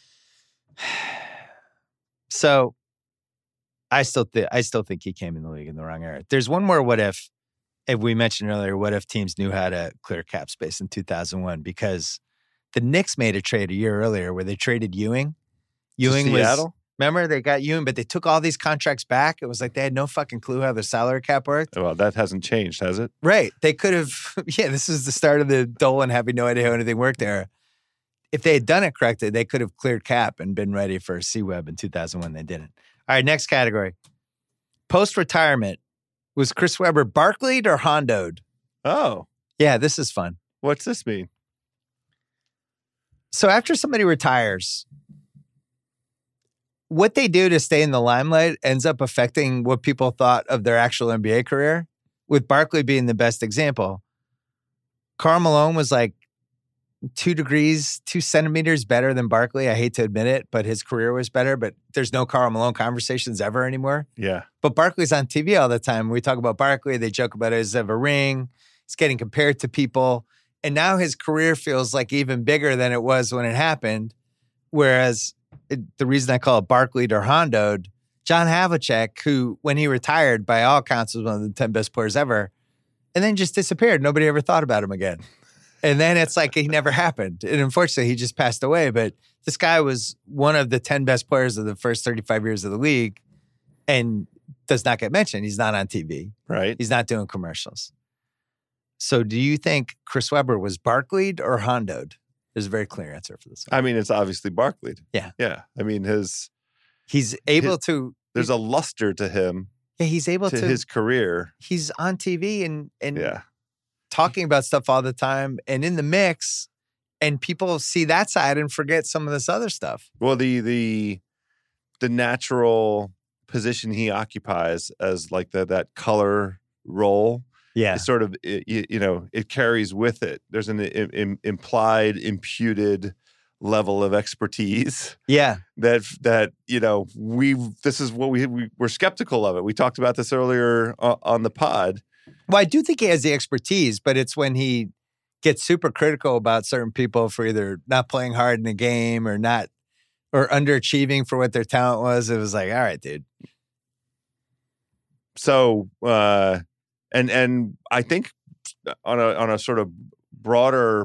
So I still think he came in the league in the wrong era. There's one more what if we mentioned earlier, what if teams knew how to clear cap space in 2001? Because the Knicks made a trade a year earlier where they traded Ewing. Ewing was Seattle? Remember, they got Ewing, but they took all these contracts back. It was like they had no fucking clue how their salary cap worked. Well, that hasn't changed, has it? Right. They could have, this is the start of the Dolan having no idea how anything worked era. If they had done it correctly, they could have cleared cap and been ready for C-Webb in 2001. They didn't. All right, next category. Post-retirement. Was Chris Webber Barkley'd or Hondo'd? Oh. Yeah, this is fun. What's this mean? So after somebody retires, what they do to stay in the limelight ends up affecting what people thought of their actual NBA career, with Barkley being the best example. Karl Malone was like 2 centimeters better than Barkley. I hate to admit it, but his career was better. But there's no Karl Malone conversations ever anymore. Yeah. But Barkley's on TV all the time. When we talk about Barkley, they joke about his of a ring. He's getting compared to people. And now his career feels like even bigger than it was when it happened. Whereas the reason I call it Barkley'd or Hondo'd, John Havlicek, who when he retired, by all accounts, was one of the 10 best players ever, and then just disappeared. Nobody ever thought about him again. And then it's like he never happened. And unfortunately, he just passed away. But this guy was one of the 10 best players of the first 35 years of the league and does not get mentioned. He's not on TV. Right. He's not doing commercials. So do you think Chris Webber was Barkley'd or Hondo'd? There's a very clear answer for this one. I mean, it's obviously Barkley'd. Yeah. Yeah. I mean, he's able to. There's a luster to him. Yeah, he's able to his career. He's on TV and yeah, talking about stuff all the time and in the mix, and people see that side and forget some of this other stuff. Well, the natural position he occupies as like that color role. Yeah. It's sort of, it carries with it. There's an implied, imputed level of expertise. Yeah. That this is what we're skeptical of it. We talked about this earlier on the pod. Well, I do think he has the expertise, but it's when he gets super critical about certain people for either not playing hard in the game or underachieving for what their talent was. It was like, all right, dude. So, and I think on a sort of broader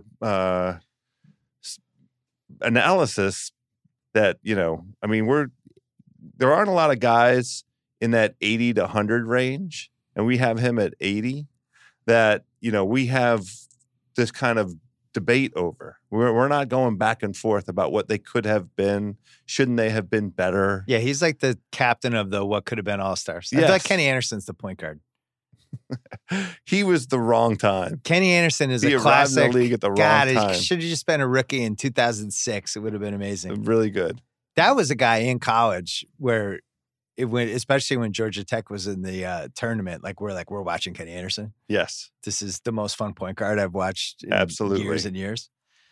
analysis that, I mean, there aren't a lot of guys in that 80 to 100 range, and we have him at 80 that, we have this kind of debate over. We're not going back and forth about what they could have been. Shouldn't they have been better? Yeah, he's like the captain of the what could have been All-Stars. I Yes. feel like Kenny Anderson's the point guard. He was the wrong time. Kenny Anderson is He a arrived in the classic. league at the wrong God, time. he should have just been a rookie in 2006. It would have been amazing. Really good. That was a guy in college where it went, especially when Georgia Tech was in the tournament. We're watching Kenny Anderson. Yes. This is the most fun point guard I've watched in Absolutely. years and years.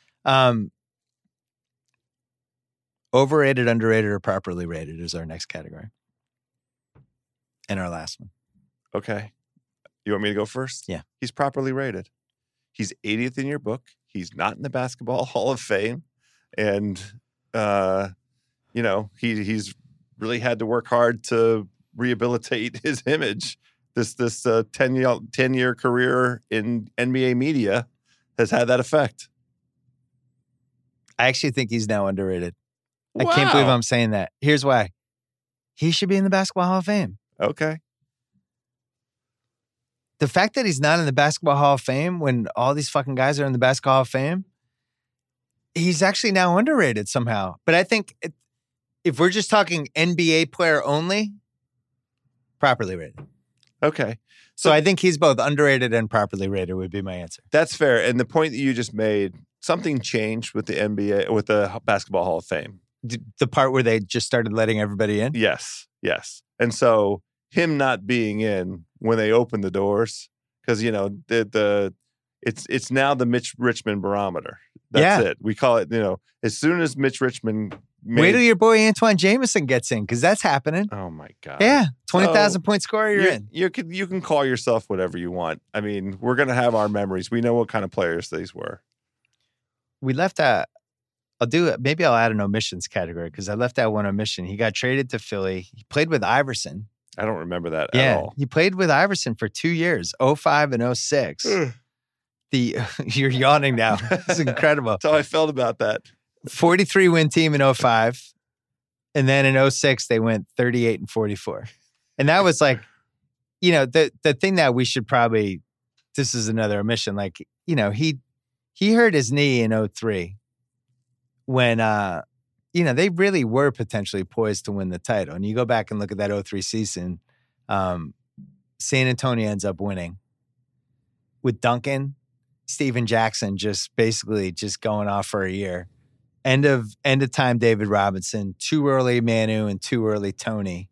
Overrated, underrated, or properly rated is our next category. And our last one. Okay. You want me to go first? Yeah. He's properly rated. He's 80th in your book. He's not in the Basketball Hall of Fame. And, he's really had to work hard to rehabilitate his image. This 10-year career in NBA media has had that effect. I actually think he's now underrated. I can't believe I'm saying that. Here's why. He should be in the Basketball Hall of Fame. Okay. The fact that he's not in the Basketball Hall of Fame when all these fucking guys are in the Basketball Hall of Fame, he's actually now underrated somehow. But I think if we're just talking NBA player only, properly rated. Okay. So I think he's both underrated and properly rated would be my answer. That's fair. And the point that you just made, something changed with the NBA, with the Basketball Hall of Fame. The part where they just started letting everybody in? Yes. And so him not being in when they opened the doors, because, it's now the Mitch Richmond barometer. That's it. We call it, as soon as Mitch Richmond wait till your boy Antoine Jameson gets in, because that's happening. Oh, my God. Yeah. 20,000 point scorer, you're in. You can call yourself whatever you want. I mean, we're going to have our memories. We know what kind of players these were. We left out, maybe I'll add an omissions category because I left out one omission. He got traded to Philly. He played with Iverson. I don't remember that at all. He played with Iverson for 2 years, 05 and 06. You're yawning now. It's incredible. That's how I felt about that. 43 win team in 05. And then in 06, they went 38 and 44. And that was like, the thing that we should probably, this is another omission. Like, he hurt his knee in 03 when, they really were potentially poised to win the title. And you go back and look at that 03 season, San Antonio ends up winning with Duncan, Steven Jackson just basically just going off for a year. End of time, David Robinson, too early Manu and too early Tony.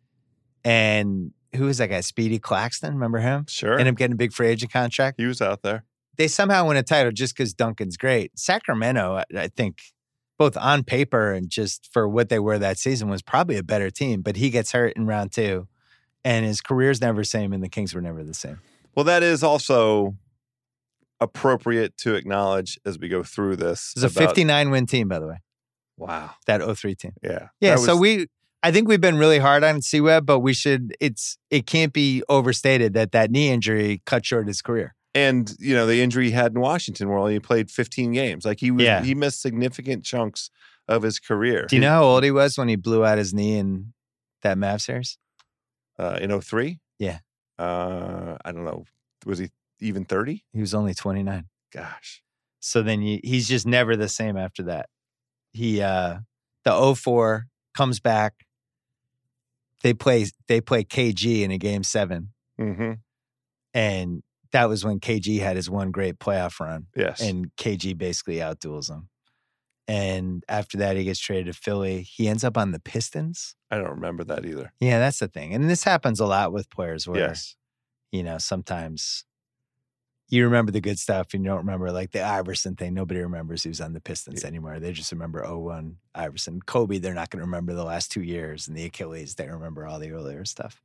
And who was that guy? Speedy Claxton, remember him? Sure. Ended up getting a big free agent contract. He was out there. They somehow win a title just because Duncan's great. Sacramento, I think, both on paper and just for what they were that season, was probably a better team. But he gets hurt in round 2, and his career's never the same, and the Kings were never the same. Well, that is also appropriate to acknowledge as we go through this. It was a 59-win team, by the way. Wow. That 03 team. Yeah. Yeah, so I think we've been really hard on C-Web, but it can't be overstated that knee injury cut short his career. And, the injury he had in Washington where he played 15 games. Like he missed significant chunks of his career. Do you know how old he was when he blew out his knee in that Mavs series? In 03? Yeah. I don't know. Was he even 30? He was only 29. Gosh. So then he's just never the same after that. He, the 04 comes back. They play KG in a game 7. Mm-hmm. And that was when KG had his one great playoff run. Yes. And KG basically outduels him. And after that, he gets traded to Philly. He ends up on the Pistons. I don't remember that either. Yeah, that's the thing. And this happens a lot with players where, yes. Sometimes you remember the good stuff and you don't remember like the Iverson thing. Nobody remembers he was on the Pistons anymore. They just remember 01 Iverson. Kobe, they're not going to remember the last 2 years. And the Achilles, they remember all the earlier stuff.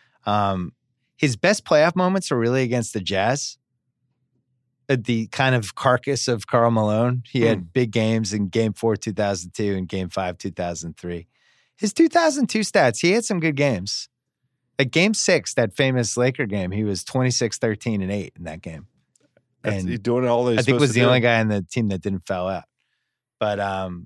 His best playoff moments are really against the Jazz. The kind of carcass of Karl Malone. He had big games in Game 4, 2002 and Game 5, 2003. His 2002 stats, he had some good games. Like Game 6, that famous Laker game, he was 26, 13, and 8 in that game. And he's doing all I think was the only guy on the team that didn't foul out. But and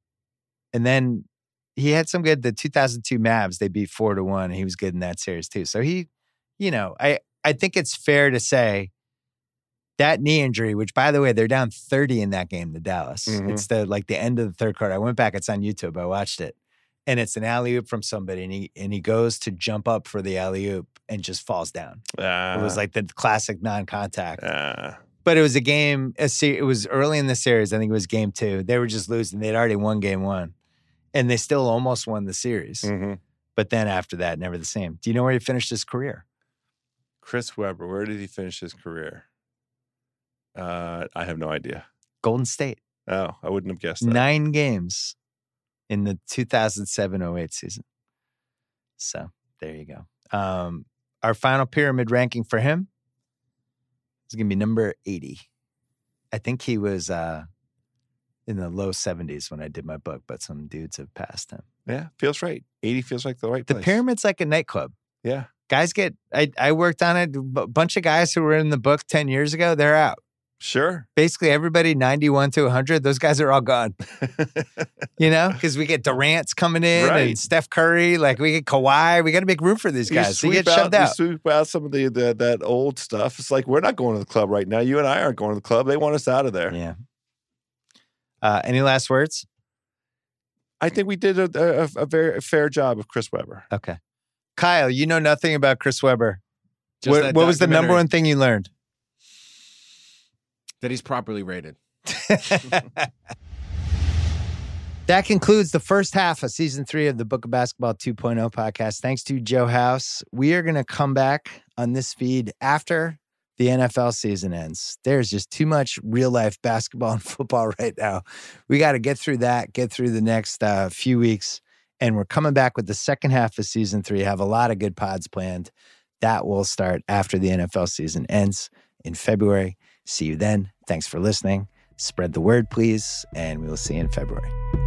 then he had some good. The 2002 Mavs, they beat 4-1. And he was good in that series too. So he, I think it's fair to say that knee injury, which by the way, they're down 30 in that game to Dallas. Mm-hmm. It's the end of the third quarter. I went back. It's on YouTube. I watched it. and it's an alley-oop from somebody, and he goes to jump up for the alley-oop and just falls down. It was like the classic non-contact. But it was a game. It was early in the series. I think it was game 2. They were just losing. They'd already won game 1, and they still almost won the series. Mm-hmm. But then after that, never the same. Do you know where he finished his career? Chris Webber, where did he finish his career? I have no idea. Golden State. Oh, I wouldn't have guessed that. 9 games in the 2007-08 season. So there you go. Our final pyramid ranking for him is going to be number 80. I think he was in the low 70s when I did my book, but some dudes have passed him. Yeah, feels right. 80 feels like the right The place. pyramid's like a nightclub. Yeah. Guys I worked on it. A bunch of guys who were in the book 10 years ago, they're out. Sure. Basically, everybody 91 to 100, those guys are all gone. Because we get Durant's coming in and Steph Curry. Like, we get Kawhi. We got to make room for these guys. So you get shoved out. You sweep out some of that old stuff. It's like, we're not going to the club right now. You and I aren't going to the club. They want us out of there. Yeah. Any last words? I think we did a very fair job of Chris Webber. Okay. Kyle, you know nothing about Chris Webber. Just What was the number one thing you learned? That he's properly rated. That concludes the first half of season 3 of the Book of Basketball 2.0 podcast. Thanks to Joe House. We are going to come back on this feed after the NFL season ends. There's just too much real life basketball and football right now. We got to get through that, get through the next few weeks. And we're coming back with the second half of season 3. Have a lot of good pods planned. That will start after the NFL season ends in February. See you then. Thanks for listening. Spread the word, please. And we will see you in February.